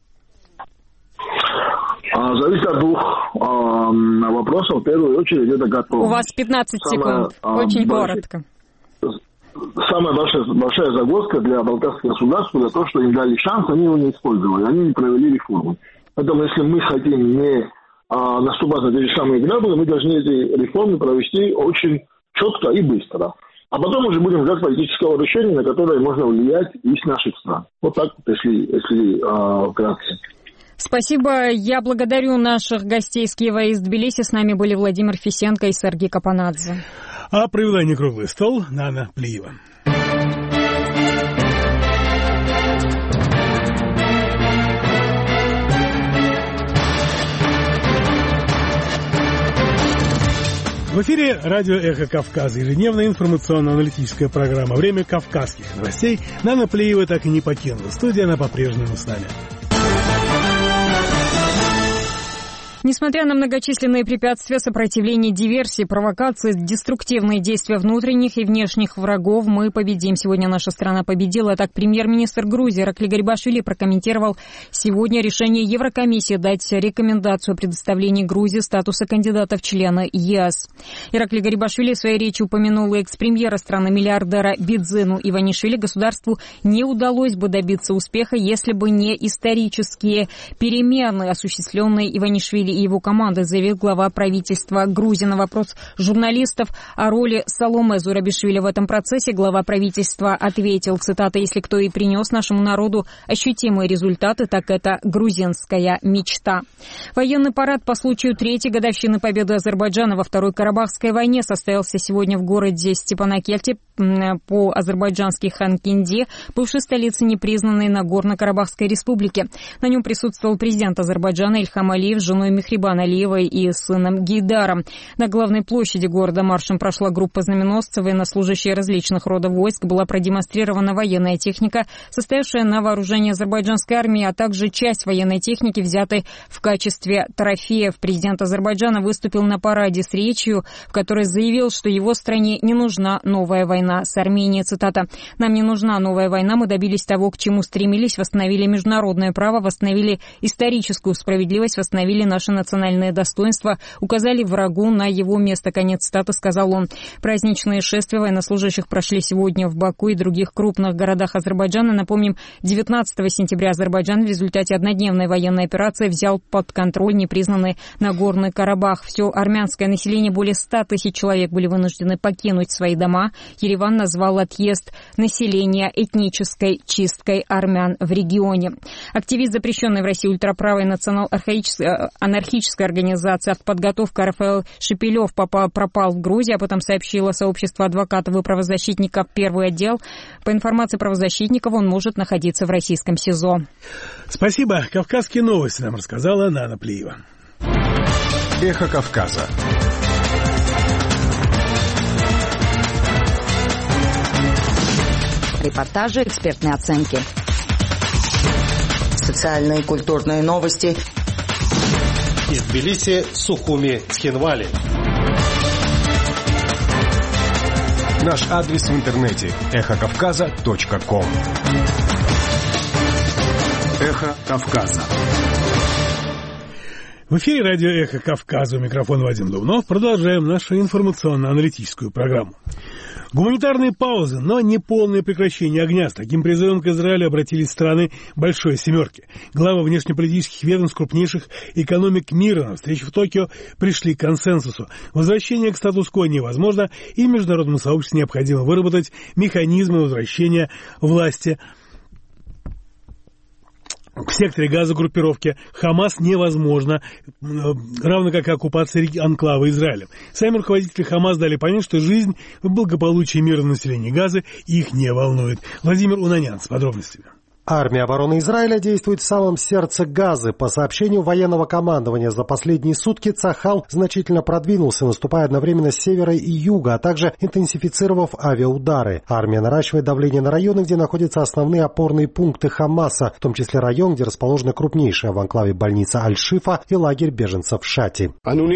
Зависит от двух э, вопросов. В первую очередь это готовность. У вас пятнадцать секунд. Самая, Очень больш... коротко. Самая большая, большая загвоздка для балтийских государств это то, что им дали шанс, они его не использовали, они не провели реформы. Поэтому если мы хотим не а, наступать на те же самые грабли, мы должны эти реформы провести очень четко и быстро. А потом уже будем ждать политического решения, на которое можно влиять из наших стран. Вот так, если, если а, вкратце. Спасибо. Я благодарю наших гостей из Киева и из Тбилиси. С нами были Владимир Фисенко и Сергей Капанадзе. А провела не круглый стол Нана Плиева. В эфире радио «Эхо Кавказа», ежедневная информационно-аналитическая программа «Время кавказских новостей». Нана Плиева так и не покинула студию, она по-прежнему с нами. Несмотря на многочисленные препятствия, сопротивление, диверсии, провокации, деструктивные действия внутренних и внешних врагов, мы победим. Сегодня наша страна победила. Так, премьер-министр Грузии Иракли Гарибашвили прокомментировал сегодня решение Еврокомиссии дать рекомендацию о предоставлении Грузии статуса кандидата в члены ЕС. Иракли Гарибашвили в своей речи упомянул экс-премьера страны миллиардера Бидзину Иванишвили. Государству не удалось бы добиться успеха, если бы не исторические перемены, осуществленные Иванишвили и его командой, заявил глава правительства Грузии. На вопрос журналистов о роли Саломе Зурабишвили в этом процессе глава правительства ответил, цитата: «Если кто и принес нашему народу ощутимые результаты, так это грузинская мечта». Военный парад по случаю третьей годовщины победы Азербайджана во Второй Карабахской войне состоялся сегодня в городе Степанакерте, по-азербайджански Ханкинди, бывшей столице непризнанной Нагорно-Карабахской республики. На нем присутствовал президент Азербайджана Ильхам Алиев с женой Мехрибан Алиевой и сыном Гейдаром. На главной площади города маршем прошла группа знаменосцев, военнослужащие различных родов войск, была продемонстрирована военная техника, состоявшая на вооружении азербайджанской армии, а также часть военной техники, взятой в качестве трофеев. Президент Азербайджана выступил на параде с речью, в которой заявил, что его стране не нужна новая война война с Арменией. Цитата. «Нам не нужна новая война, мы добились того, к чему стремились, восстановили международное право, восстановили историческую справедливость, восстановили наше национальное достоинство, указали врагу на его место». Конец цитаты, сказал он. Праздничные шествия военнослужащих прошли сегодня в Баку и других крупных городах Азербайджана. Напомним, девятнадцатого сентября Азербайджан в результате однодневной военной операции взял под контроль непризнанный Нагорный Карабах. Все армянское население, более ста тысяч человек, были вынуждены покинуть свои дома. Ереван назвал отъезд населения этнической чисткой армян в регионе. Активист запрещенной в России ультраправой национал-анархической организации «Артподготовка» Рафаэль Шепелев пропал в Грузии, об этом сообщило сообщество адвокатов и правозащитников «Первый отдел». По информации правозащитников, он может находиться в российском СИЗО. Спасибо. Кавказские новости нам рассказала Нана Плиева. Эхо Кавказа. Репортажи, экспертные оценки. Социальные и культурные новости. Из Тбилиси, Сухуми, Цхинвали. Наш адрес в интернете эхо кавказа точка ком. Эхо Кавказа. В эфире радио «Эхо Кавказа», у микрофона Вадим Дубнов. Продолжаем нашу информационно-аналитическую программу. Гуманитарные паузы, но не полное прекращение огня. С таким призывом к Израилю обратились страны Большой Семерки. Главы внешнеполитических ведомств крупнейших экономик мира на встречу в Токио пришли к консенсусу. Возвращение к статус-кво невозможно, и международному сообществу необходимо выработать механизмы возвращения власти в секторе Газа группировки Хамас невозможно, равно как и оккупация анклава Израилем. Сами руководители Хамас дали понять, что жизнь и благополучие мирного населения Газы их не волнует. Владимир Унанян с подробностями. Армия обороны Израиля действует в самом сердце Газы. По сообщению военного командования, за последние сутки Цахал значительно продвинулся, наступая одновременно с севера и юга, а также интенсифицировав авиаудары. Армия наращивает давление на районы, где находятся основные опорные пункты Хамаса, в том числе район, где расположена крупнейшая в анклаве больница Аль-Шифа и лагерь беженцев в Шати.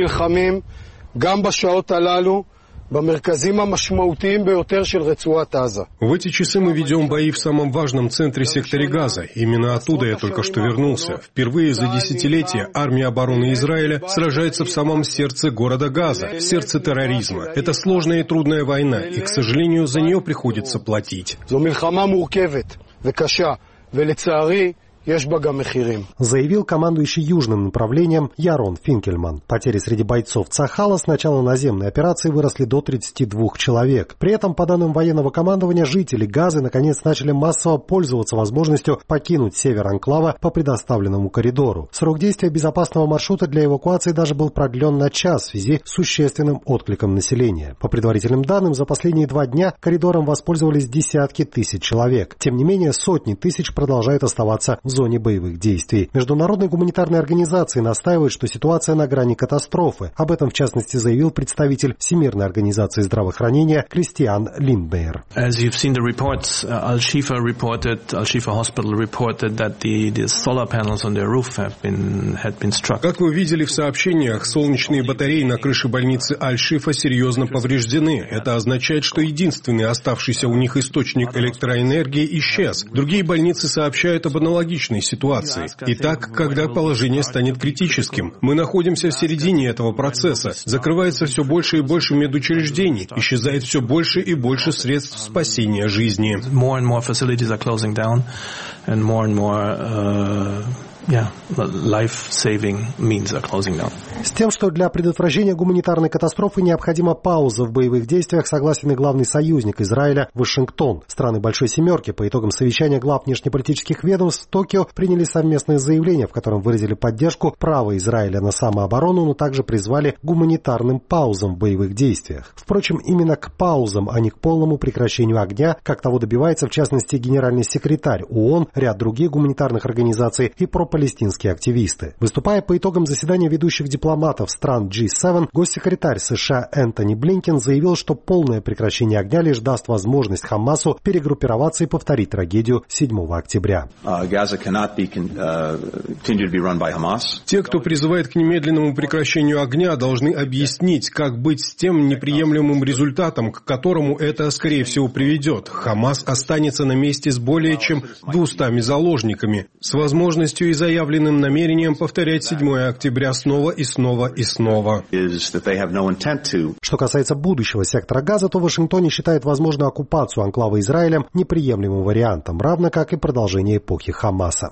В эти часы мы ведем бои в самом важном центре сектора Газа. Именно оттуда я только что вернулся. Впервые за десятилетия армия обороны Израиля сражается в самом сердце города Газа, в сердце терроризма. Это сложная и трудная война, и, к сожалению, за нее приходится платить. Заявил командующий южным направлением Ярон Финкельман. Потери среди бойцов Цахала с начала наземной операции выросли до тридцати двух человек. При этом, по данным военного командования, жители Газы наконец начали массово пользоваться возможностью покинуть север анклава по предоставленному коридору. Срок действия безопасного маршрута для эвакуации даже был продлен на час в связи с существенным откликом населения. По предварительным данным, за последние два дня коридором воспользовались десятки тысяч человек. Тем не менее, сотни тысяч продолжают оставаться в зоне боевых действий. Международные гуманитарные организации настаивают, что ситуация на грани катастрофы. Об этом, в частности, заявил представитель Всемирной организации здравоохранения Кристиан Линдмейер. Как вы видели в сообщениях, солнечные батареи на крыше больницы Аль-Шифа серьезно повреждены. Это означает, что единственный оставшийся у них источник электроэнергии исчез. Другие больницы сообщают об аналогичной ситуации. Итак, когда положение станет критическим, мы находимся в середине этого процесса. Закрывается все больше и больше медучреждений, исчезает все больше и больше средств спасения жизни. Yeah, life-saving means are closing down. С тем, что для предотвращения гуманитарной катастрофы необходима пауза в боевых действиях, согласен и главный союзник Израиля Вашингтон. Страны Большой Семерки по итогам совещания глав внешнеполитических ведомств в Токио приняли совместное заявление, в котором выразили поддержку права Израиля на самооборону, но также призвали к гуманитарным паузам в боевых действиях. Впрочем, именно к паузам, а не к полному прекращению огня, как того добивается в частности генеральный секретарь ООН, ряд других гуманитарных организаций и пропагандистов палестинские активисты. Выступая по итогам заседания ведущих дипломатов стран джи семь, госсекретарь США Энтони Блинкен заявил, что полное прекращение огня лишь даст возможность Хамасу перегруппироваться и повторить трагедию седьмого октября. Те, кто призывает к немедленному прекращению огня, должны объяснить, как быть с тем неприемлемым результатом, к которому это, скорее всего, приведет. Хамас останется на месте с более чем двумястами заложниками, с возможностью и заявленным намерением повторять седьмое октября снова и снова и снова. Что касается будущего сектора Газа, то в Вашингтоне считают возможную оккупацию анклава Израилем неприемлемым вариантом, равно как и продолжение эпохи Хамаса.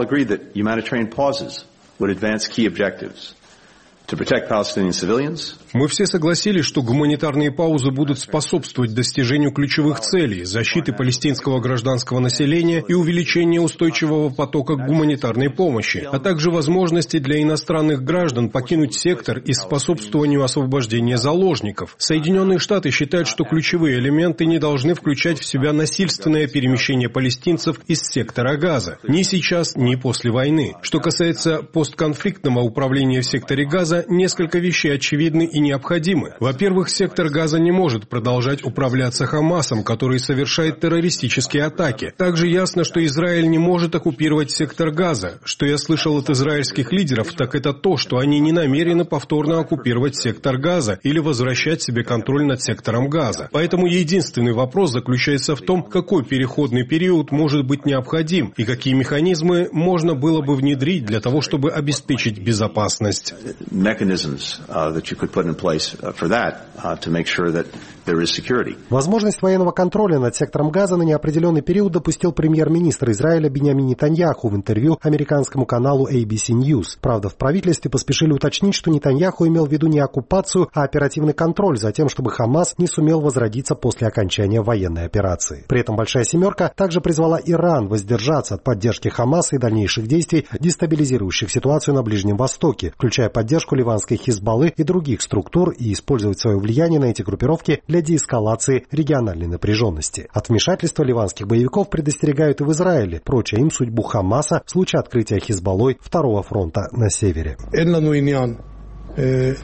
Мы все согласились, что гуманитарные паузы будут способствовать достижению ключевых целей – защиты палестинского гражданского населения и увеличения устойчивого потока гуманитарной помощи, а также возможности для иностранных граждан покинуть сектор и способствованию освобождения заложников. Соединенные Штаты считают, что ключевые элементы не должны включать в себя насильственное перемещение палестинцев из сектора Газа, ни сейчас, ни после войны. Что касается постконфликтного управления в секторе Газа, несколько вещей очевидны и необходимы. Во-первых, сектор Газа не может продолжать управляться Хамасом, который совершает террористические атаки. Также ясно, что Израиль не может оккупировать сектор Газа. Что я слышал от израильских лидеров, так это то, что они не намерены повторно оккупировать сектор Газа или возвращать себе контроль над сектором Газа. Поэтому единственный вопрос заключается в том, какой переходный период может быть необходим и какие механизмы можно было бы внедрить для того, чтобы обеспечить безопасность. Возможность военного контроля над сектором Газа на неопределенный период допустил премьер-министр Израиля Биньямин Нетаньяху в интервью американскому каналу эй би си News. Правда, в правительстве поспешили уточнить, что Нетаньяху имел в виду не оккупацию, а оперативный контроль за тем, чтобы Хамас не сумел возродиться после окончания военной операции. При этом «Большая семерка» также призвала Иран воздержаться от поддержки Хамаса и дальнейших действий, дестабилизирующих ситуацию на Ближнем Востоке, включая поддержку ливанской Хизбаллы и других структур, и использовать свое влияние на эти группировки для деэскалации региональной напряженности. От вмешательства ливанских боевиков предостерегают и в Израиле, прочая им судьбу Хамаса в случае открытия Хизбаллой второго фронта на севере. Мы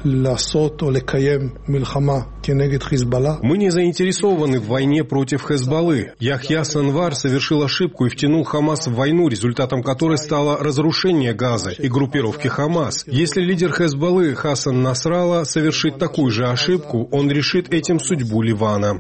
не заинтересованы в войне против Хезболлы. Яхья Синвар совершил ошибку и втянул Хамас в войну, результатом которой стало разрушение Газа и группировки Хамас. Если лидер Хезболлы Хасан Насралла совершит такую же ошибку, он решит этим судьбу Ливана.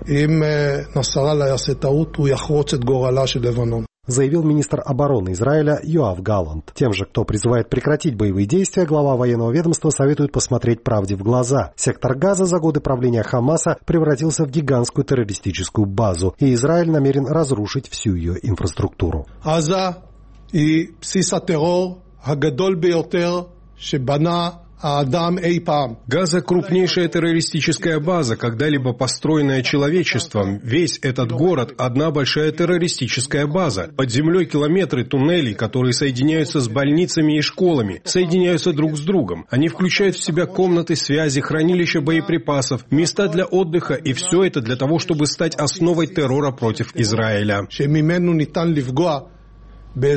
Заявил министр обороны Израиля Йоав Галланд. Тем же, кто призывает прекратить боевые действия, глава военного ведомства советует посмотреть правде в глаза. Сектор Газа за годы правления Хамаса превратился в гигантскую террористическую базу, и Израиль намерен разрушить всю ее инфраструктуру. Газа и бсис ат-террор хагадоль бейотер шебана Газа – крупнейшая террористическая база, когда-либо построенная человечеством. Весь этот город – одна большая террористическая база. Под землей километры туннелей, которые соединяются с больницами и школами, соединяются друг с другом. Они включают в себя комнаты связи, хранилища боеприпасов, места для отдыха, и все это для того, чтобы стать основой террора против Израиля. При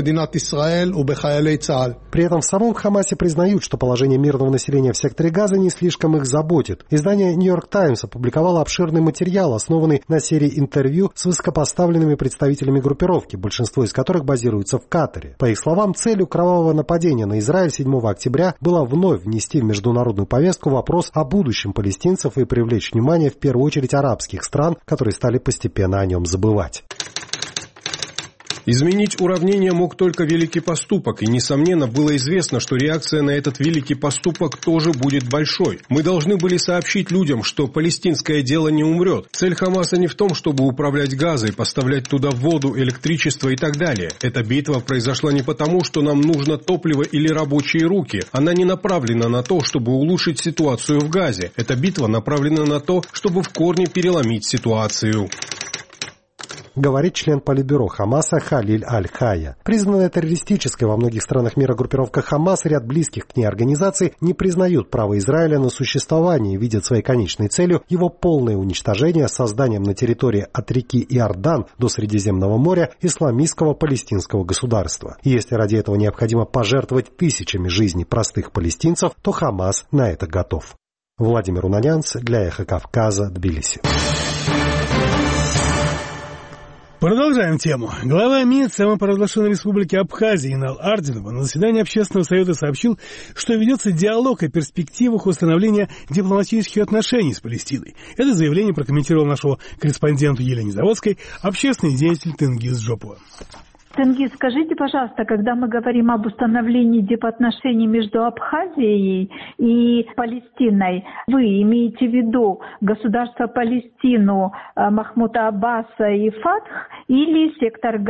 этом в самом Хамасе признают, что положение мирного населения в секторе Газа не слишком их заботит. Издание «Нью-Йорк Таймс» опубликовало обширный материал, основанный на серии интервью с высокопоставленными представителями группировки, большинство из которых базируется в Катаре. По их словам, целью кровавого нападения на Израиль седьмого октября было вновь внести в международную повестку вопрос о будущем палестинцев и привлечь внимание в первую очередь арабских стран, которые стали постепенно о нем забывать. Изменить уравнение мог только великий поступок, и, несомненно, было известно, что реакция на этот великий поступок тоже будет большой. Мы должны были сообщить людям, что палестинское дело не умрет. Цель Хамаса не в том, чтобы управлять Газой, поставлять туда воду, электричество и так далее. Эта битва произошла не потому, что нам нужно топливо или рабочие руки. Она не направлена на то, чтобы улучшить ситуацию в Газе. Эта битва направлена на то, чтобы в корне переломить ситуацию. говорит член Политбюро Хамаса Халиль Аль-Хая. Признанная террористической во многих странах мира группировка Хамас и ряд близких к ней организаций не признают право Израиля на существование и видят своей конечной целью его полное уничтожение созданием на территории от реки Иордан до Средиземного моря исламистского палестинского государства. И если ради этого необходимо пожертвовать тысячами жизней простых палестинцев, то Хамас на это готов. Владимир Унанянц для Эхо Кавказа, Тбилиси. Продолжаем тему. Глава МИД самопровозглашенной республики Абхазии Инал Ардинова на заседании Общественного совета сообщил, что ведется диалог о перспективах установления дипломатических отношений с Палестиной. Это заявление прокомментировал нашего корреспонденту Елене Заводской общественный деятель Тенгиз Джопуа. Тенгиз, скажите, пожалуйста, когда мы говорим об установлении дипотношений между Абхазией и Палестиной, вы имеете в виду государство Палестину Махмуда Аббаса и Фатх или сектор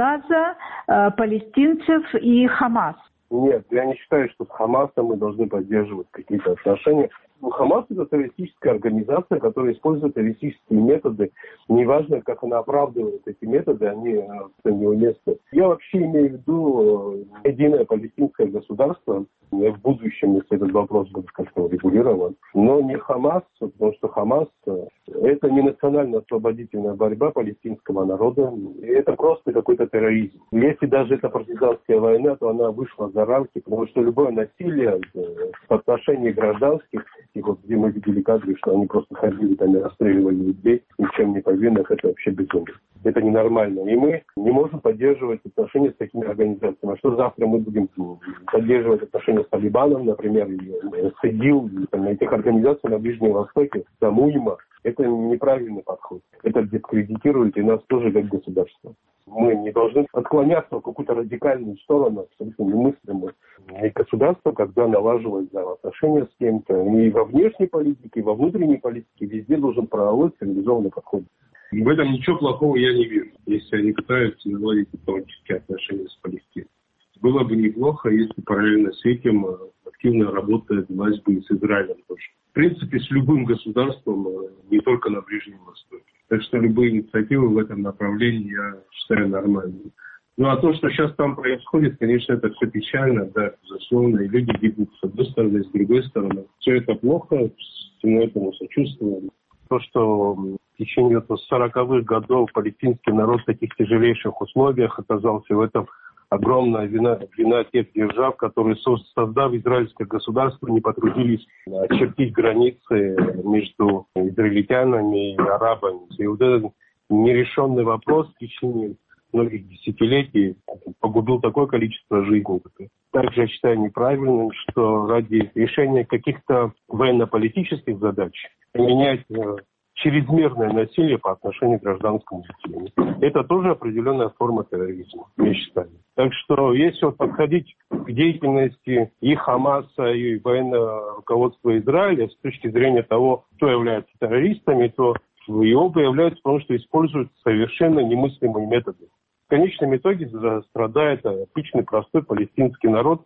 Газа, палестинцев и Хамас? Нет, я не считаю, что с Хамасом мы должны поддерживать какие-то отношения. Хамас – это террористическая организация, которая использует террористические методы. Неважно, как она оправдывает эти методы, они неуместны. Я вообще имею в виду единое палестинское государство в будущем, если этот вопрос будет как-то урегулирован. Но не Хамас, потому что Хамас – это не национально-освободительная борьба палестинского народа. Это просто какой-то терроризм. Если даже это партизанская война, то она вышла за рамки, потому что любое насилие в отношении гражданских, и вот где мы видели кадры, что они просто ходили там и расстреливали людей, ничем не повинных, это вообще безумие. Это ненормально. И мы не можем поддерживать отношения с такими организациями. А что завтра мы будем поддерживать отношения с Талибаном, например, или с ИДИЛ, там, этих организаций на Ближнем Востоке, Самуима? Это неправильный подход. Это дискредитирует и нас тоже как государство. Мы не должны отклоняться в какую-то радикальную сторону, абсолютно немыслимую. И государство, когда налаживает взаимоотношения с кем-то, и во внешней политике, и во внутренней политике, везде должен проводить цивилизованный подход. В этом ничего плохого я не вижу, если они пытаются наладить дипломатические отношения с Палестиной. Было бы неплохо, если параллельно с этим активная работа велась бы и с Израилем тоже. В принципе, с любым государством, не только на Ближнем Востоке. Так что любые инициативы в этом направлении я считаю нормальными. Ну а то, что сейчас там происходит, конечно, это все печально, да, безусловно, и люди гибнут с одной стороны, с другой стороны. Все это плохо, всему этому сочувствуем. То, что в течение сороковых годов палестинский народ в таких тяжелейших условиях оказался, в этом огромная вина, вина тех держав, которые, создав израильское государство, не потрудились очертить границы между израильтянами и арабами. И вот этот нерешенный вопрос в течение многих десятилетий погубил такое количество жизней. Также я считаю неправильным, что ради решения каких-то военно-политических задач менять чрезмерное насилие по отношению к гражданскому населению. Это тоже определенная форма терроризма, я считаю. Так что если вот подходить к деятельности и Хамаса, и военного руководства Израиля с точки зрения того, кто является террористами, то и оба являются потому, что используют совершенно немыслимые методы. В конечном итоге страдает обычный простой палестинский народ,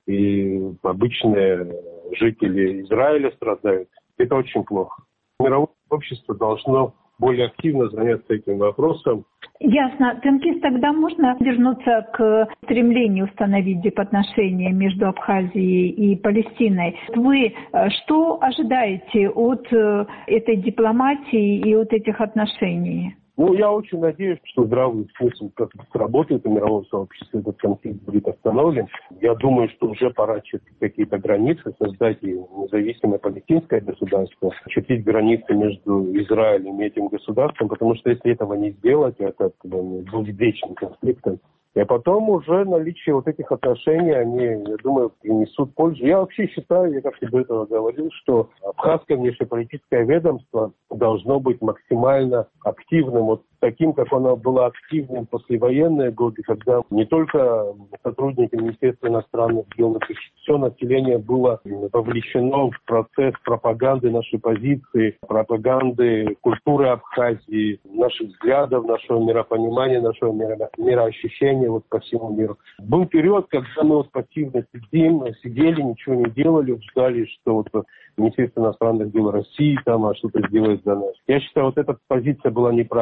и обычные жители Израиля страдают. Это очень плохо. Мировое общество должно более активно заняться этим вопросом. Ясно. Тенгиз, тогда можно вернуться к стремлению установить дипотношения между Абхазией и Палестиной. Вы что ожидаете от этой дипломатии и от этих отношений? Ну, я очень надеюсь, что здравый смысл как-то сработает, и мировое сообщество этот конфликт будет остановлен. Я думаю, что уже пора чертить какие-то границы, создать независимое палестинское государство, чертить границы между Израилем и этим государством, потому что если этого не сделать, это будет вечным конфликтом. И потом уже наличие вот этих отношений, они, я думаю, принесут пользу. Я вообще считаю, я как до этого говорил, что абхазское внешнеполитическое ведомство должно быть максимально активным, вот таким, как оно было активным в послевоенные годы, когда не только сотрудники Министерства иностранных дел, но все население было вовлечено в процесс пропаганды нашей позиции, пропаганды культуры Абхазии, наших взглядов, нашего миропонимания, нашего миро- мироощущения вот по всему миру. Был период, когда мы вот пассивно сидим, сидели, ничего не делали, ждали, что вот Министерство иностранных дел России там а что-то сделает за нас. Я считаю, вот эта позиция была неправильная. А то,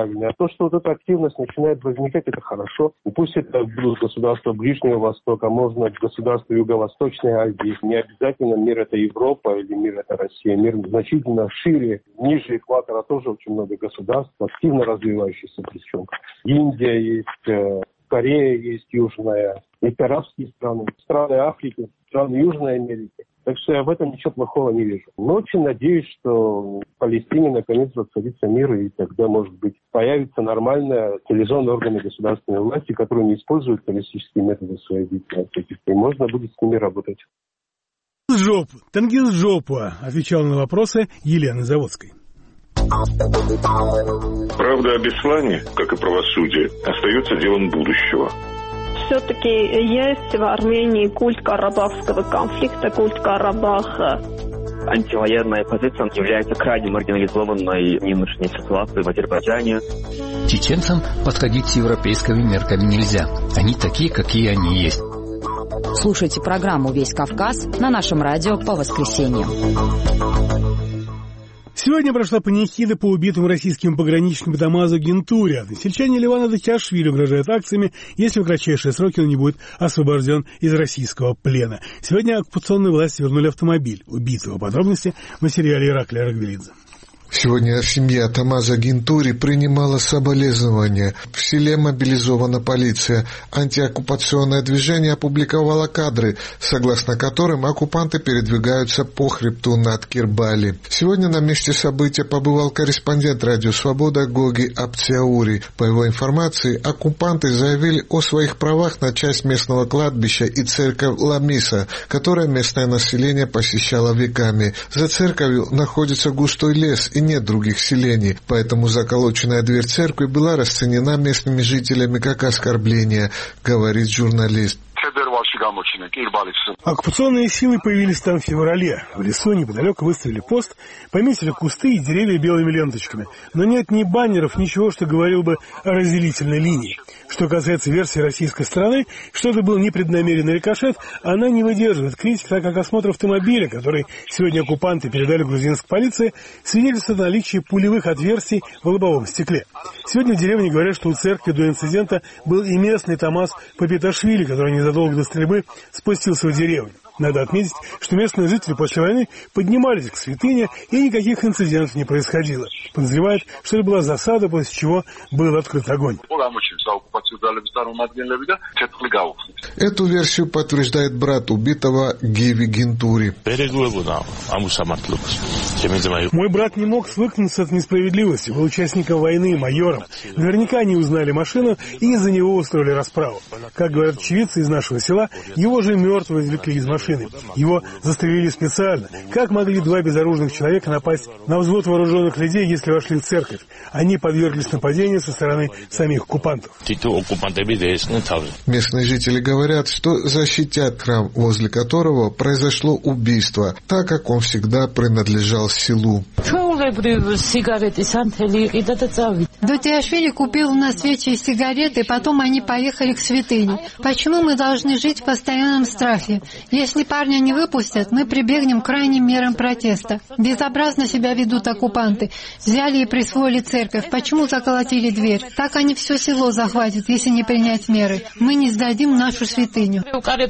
что вот эта активность начинает возникать, это хорошо. И пусть это будут государства Ближнего Востока, можно государства Юго-Восточной Азии. Не обязательно мир это Европа или мир это Россия. Мир значительно шире. Ниже экватора тоже очень много государств, активно развивающихся причем. Индия есть, Корея есть южная, есть арабские страны, страны Африки, страны Южной Америки. Так что я в этом ничего плохого не вижу. Но очень надеюсь, что в Палестине наконец воцарится мир, и тогда, может быть, появятся нормальные телевизионные органы государственной власти, которые не используют террористические методы в своей деятельности. И можно будет с ними работать. Жопу. Тенгиз Жопа отвечал на вопросы Елены Заводской. Правда о Беслане, как и правосудие, остается делом будущего. Все-таки есть в Армении культ карабахского конфликта, культ Карабаха. Антивоенная позиция является крайне маргинализованной в нынешней ситуации в Азербайджане. Чеченцам подходить с европейскими мерками нельзя. Они такие, какие они есть. Слушайте программу «Весь Кавказ» на нашем радио по воскресеньям. Сегодня прошла панихида по убитым российским пограничникам Тамазу Гентуре. Односельчане Ливана Дахиашвили угрожают акциями, если в кратчайшие сроки он не будет освобожден из российского плена. Сегодня оккупационные власти вернули автомобиль убитого. Подробности в материале Иракля Рагвелидзе. Сегодня семья Тамаза Гентури принимала соболезнования. В селе мобилизована полиция. Антиоккупационное движение опубликовало кадры, согласно которым оккупанты передвигаются по хребту над Кирбали. Сегодня на месте события побывал корреспондент «Радио Свобода» Гоги Апциаури. По его информации, оккупанты заявили о своих правах на часть местного кладбища и церковь Ламиса, которое местное население посещало веками. За церковью находится густой лес и нет других селений, поэтому заколоченная дверь церкви была расценена местными жителями как оскорбление, говорит журналист. Оккупационные силы появились там в феврале. В лесу неподалеку выставили пост, пометили кусты и деревья белыми ленточками. Но нет ни баннеров, ничего, что говорил бы о разделительной линии. Что касается версии российской стороны, что это был непреднамеренный рикошет, она не выдерживает критики, так как осмотр автомобиля, который сегодня оккупанты передали грузинской полиции, свидетельствует о наличии пулевых отверстий в лобовом стекле. Сегодня в деревне говорят, что у церкви до инцидента был и местный Тамаз Папиташвили, который незадолго до стрельбы спустился в деревню. Надо отметить, что местные жители после войны поднимались к святыне, и никаких инцидентов не происходило. Подозревают, что это была засада, после чего был открыт огонь. Эту версию подтверждает брат убитого Гиви Гентури. Мой брат не мог свыкнуться от несправедливости, был участником войны, майором. Наверняка они узнали машину и из-за него устроили расправу. Как говорят очевидцы из нашего села, его же мертвого извлекли из машины. Его застрелили специально. Как могли два безоружных человека напасть на взвод вооруженных людей, если вошли в церковь? Они подверглись нападению со стороны самих оккупантов. Местные жители говорят, что защитят храм, возле которого произошло убийство, так как он всегда принадлежал селу. Дутиашвили купил у нас свечи и сигареты, потом они поехали к святыне. Почему мы должны жить в постоянном страхе? Если парня не выпустят, мы прибегнем к крайним мерам протеста. Безобразно себя ведут оккупанты. Взяли и присвоили церковь. Почему заколотили дверь? Так они все село захватят, если не принять меры. Мы не сдадим нашу святыню.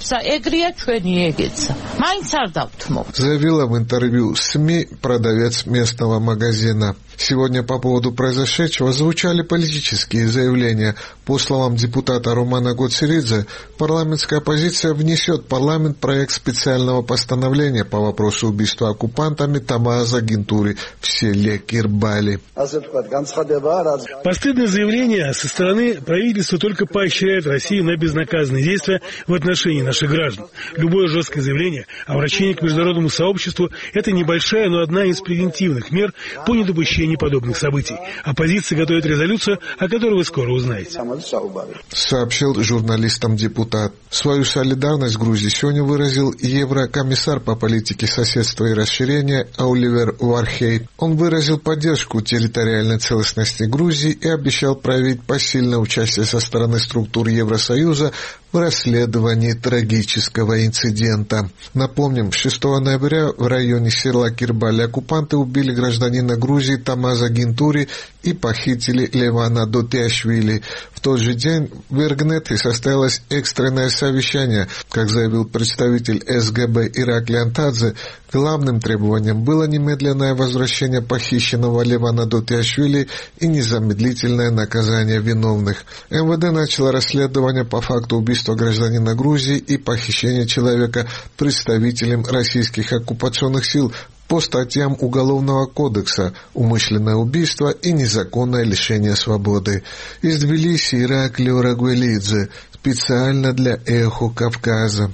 Заявила в интервью СМИ продавец местного магазина. Сегодня по поводу произошедшего звучали политические заявления. По словам депутата Романа Гоцеридзе, парламентская оппозиция внесет в парламент проект специального постановления по вопросу убийства оккупантами Тамаза Гентури в селе Кирбали. Постыдное заявление со стороны правительства только поощряет Россию на безнаказанные действия в отношении наших граждан. Любое жесткое заявление, обращение к международному сообществу – это небольшая, но одна из превентивных мер по недопущению подобных событий. Оппозиция готовит резолюцию, о которой вы скоро узнаете. Сообщил журналистам депутат. Свою солидарность Грузии сегодня выразил еврокомиссар по политике соседства и расширения Оливер Вархейт. Он выразил поддержку территориальной целостности Грузии и обещал проявить посильное участие со стороны структур Евросоюза в расследовании трагического инцидента. Напомним, шестого ноября в районе села Кирбали оккупанты убили гражданина Грузии Тамаза Гинтури и похитили Левана Дотиашвили. В тот же день в Иргнете состоялось экстренное совещание. Как заявил представитель эс гэ бэ Ираклий Антадзе, главным требованием было немедленное возвращение похищенного Левана Дотиашвили и незамедлительное наказание виновных. эм вэ дэ начало расследование по факту убийства гражданина Грузии и похищения человека представителем российских оккупационных сил по статьям Уголовного кодекса «Умышленное убийство» и «Незаконное лишение свободы». Из Тбилиси Ираклий Рагуэлидзе, специально для «Эхо Кавказа».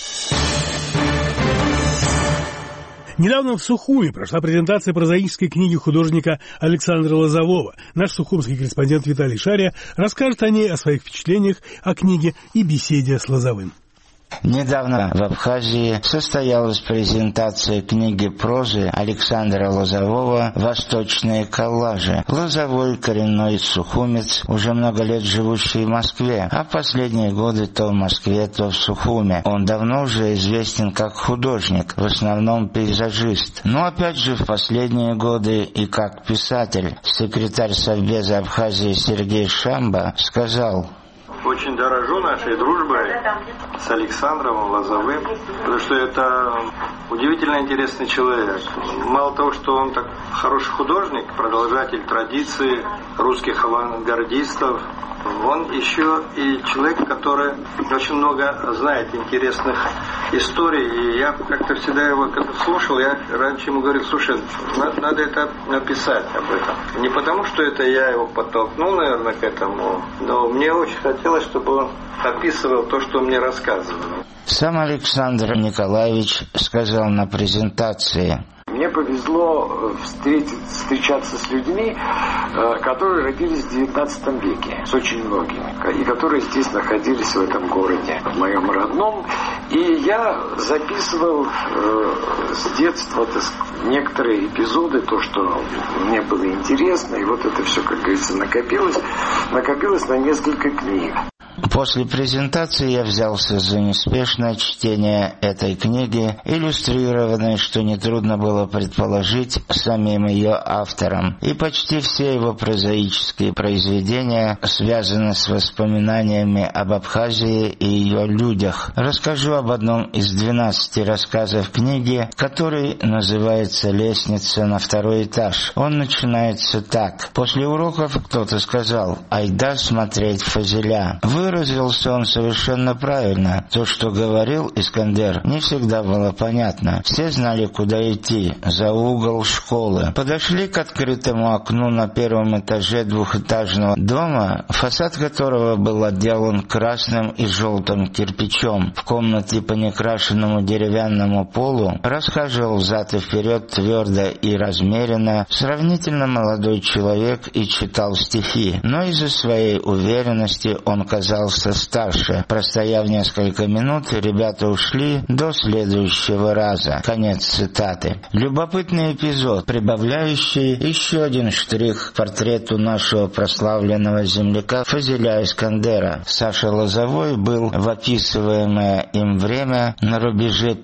Недавно в Сухуми прошла презентация прозаической книги художника Александра Лозового. Наш сухумский корреспондент Виталий Шария расскажет о ней, о своих впечатлениях о книге и беседе с Лозовым. Недавно в Абхазии состоялась презентация книги прозы Александра Лозового «Восточные коллажи». Лозовой коренной сухумец, уже много лет живущий в Москве, а в последние годы то в Москве, то в Сухуме. Он давно уже известен как художник, в основном пейзажист. Но опять же в последние годы и как писатель. Секретарь Совбеза Абхазии Сергей Шамба сказал: «Очень дорожу нашей дружбой с Александром Лозовым, потому что это удивительно интересный человек. Мало того, что он так хороший художник, продолжатель традиции русских авангардистов, он еще и человек, который очень много знает интересных историй. И я как-то всегда его когда слушал, я раньше ему говорил: слушай, надо, надо это написать об этом. Не потому, что это я его подтолкнул, наверное, к этому, но мне очень хотелось, чтобы он описывал то, что мне рассказывал». Сам Александр Николаевич сказал на презентации: «Мне повезло встретить, встречаться с людьми, которые родились в девятнадцатом веке, с очень многими, и которые здесь находились в этом городе, в моем родном. И я записывал э, с детства некоторые эпизоды, то, что мне было интересно, и вот это все, как говорится, накопилось, накопилось на несколько книг». После презентации я взялся за неспешное чтение этой книги, иллюстрированной, что нетрудно было предположить, самим ее автором. И почти все его прозаические произведения связаны с воспоминаниями об Абхазии и ее людях. Расскажу об одном из двенадцати рассказов книги, который называется «Лестница на второй этаж». Он начинается так. После уроков кто-то сказал: «Айда смотреть Фазиля». Выразился он совершенно правильно. То, что говорил Искандер, не всегда было понятно. Все знали, куда идти, за угол школы. Подошли к открытому окну на первом этаже двухэтажного дома, фасад которого был отделан красным и желтым кирпичом. В комнате по некрашенному деревянному полу расхаживал взад и вперед твердо и размеренно сравнительно молодой человек и читал стихи. Но из-за своей уверенности он казался старше. Простояв несколько минут, ребята ушли до следующего раза. Конец цитаты. Любопытный эпизод, прибавляющий еще один штрих к портрету нашего прославленного земляка Фазиля Искандера. Саша Лозовой был в описываемое им время на рубеже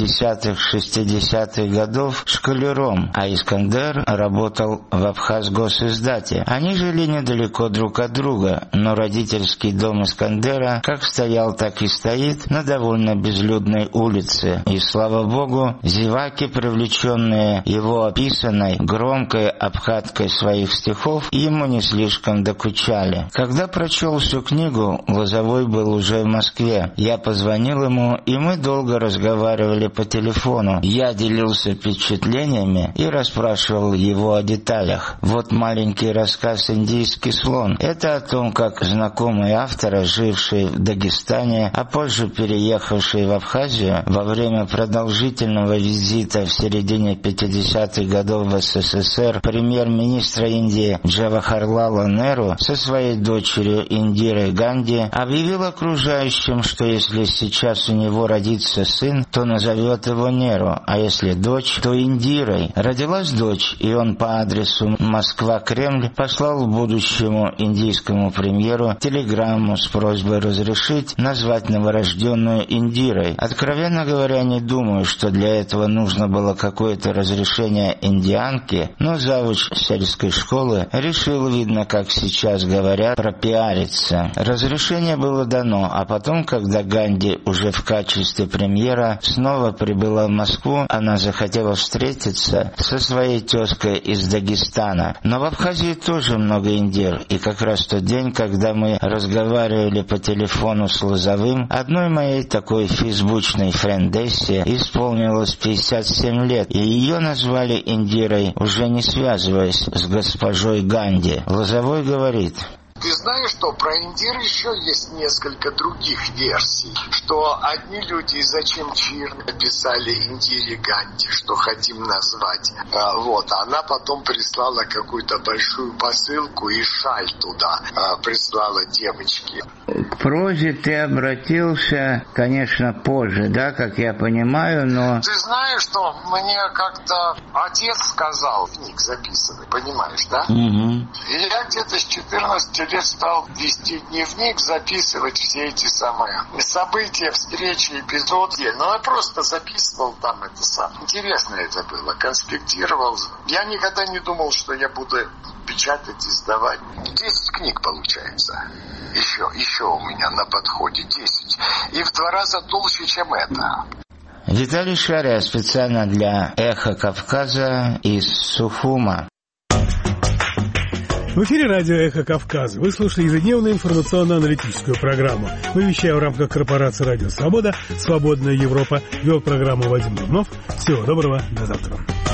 пятидесятых-шестидесятых годов школяром, а Искандер работал в Абхазгосиздате. Они жили недалеко друг от друга, но родительский дом Искандера как стоял, так и стоит на довольно безлюдной улице. И, слава богу, зеваки, привлеченные его описанной громкой обкаткой своих стихов, ему не слишком докучали. Когда прочел всю книгу, Лозовой был уже в Москве. Я позвонил ему, и мы долго разговаривали по телефону. Я делился впечатлениями и расспрашивал его о деталях. Вот маленький рассказ «Индийский слон». Это о том, как знакомый автора, живший в Дагестане, а позже переехавший в Абхазию, во время продолжительного визита в середине пятидесятых годов в эс эс эс эр премьер-министра Индии Джавахарлала Неру со своей дочерью Индирой Ганди объявил окружающим, что если сейчас у него родится сын, то назовет его Неру, а если дочь, то Индирой. Родилась дочь, и он по адресу Москва-Кремль послал будущему индийскому премьеру телеграмму с просьбой разрешить назвать новорожденную Индирой. Откровенно говоря, не думаю, что для этого нужно было какое-то разрешение индианки, но завуч сельской школы решил, видно, как сейчас говорят, пропиариться. Разрешение было дано, а потом, когда Ганди уже в качестве премьера снова прибыла в Москву, она захотела встретиться со своей тезкой из Дагестана. Но в Абхазии тоже много индир, и как раз тот день, когда мы разговаривали по телефону с Лозовым, одной моей такой фейсбучной френдессе исполнилось пятьдесят семь лет, и ее назвали Индирой, уже не связываясь с госпожой Ганди. Лозовой говорит: ты знаешь, что про индир еще есть несколько других версий, что одни люди из Ачимчир написали Индире Ганди, что хотим назвать. А, вот, она потом прислала какую-то большую посылку и шаль туда а, прислала девочке. К прозе ты обратился, конечно, позже, да, как я понимаю, но... Ты знаешь, что мне как-то отец сказал книг записывать, понимаешь, да? Угу. И я где-то с четырнадцати лет стал вести дневник, записывать все эти самые события, встречи, эпизоды. Но я просто записывал там это самое. Интересно это было, конспектировал. Я никогда не думал, что я буду печатать, издавать. Десять книг получается. Еще, еще у меня на подходе десять. И в два раза толще, чем это. Виталий Шария специально для «Эхо Кавказа» из Сухума. В эфире радио «Эхо Кавказа». Вы слушали ежедневную информационно-аналитическую программу. Мы вещаем в рамках корпорации «Радио Свобода». «Свободная Европа». Вел программу Вадим Дубнов. Всего доброго. До завтра.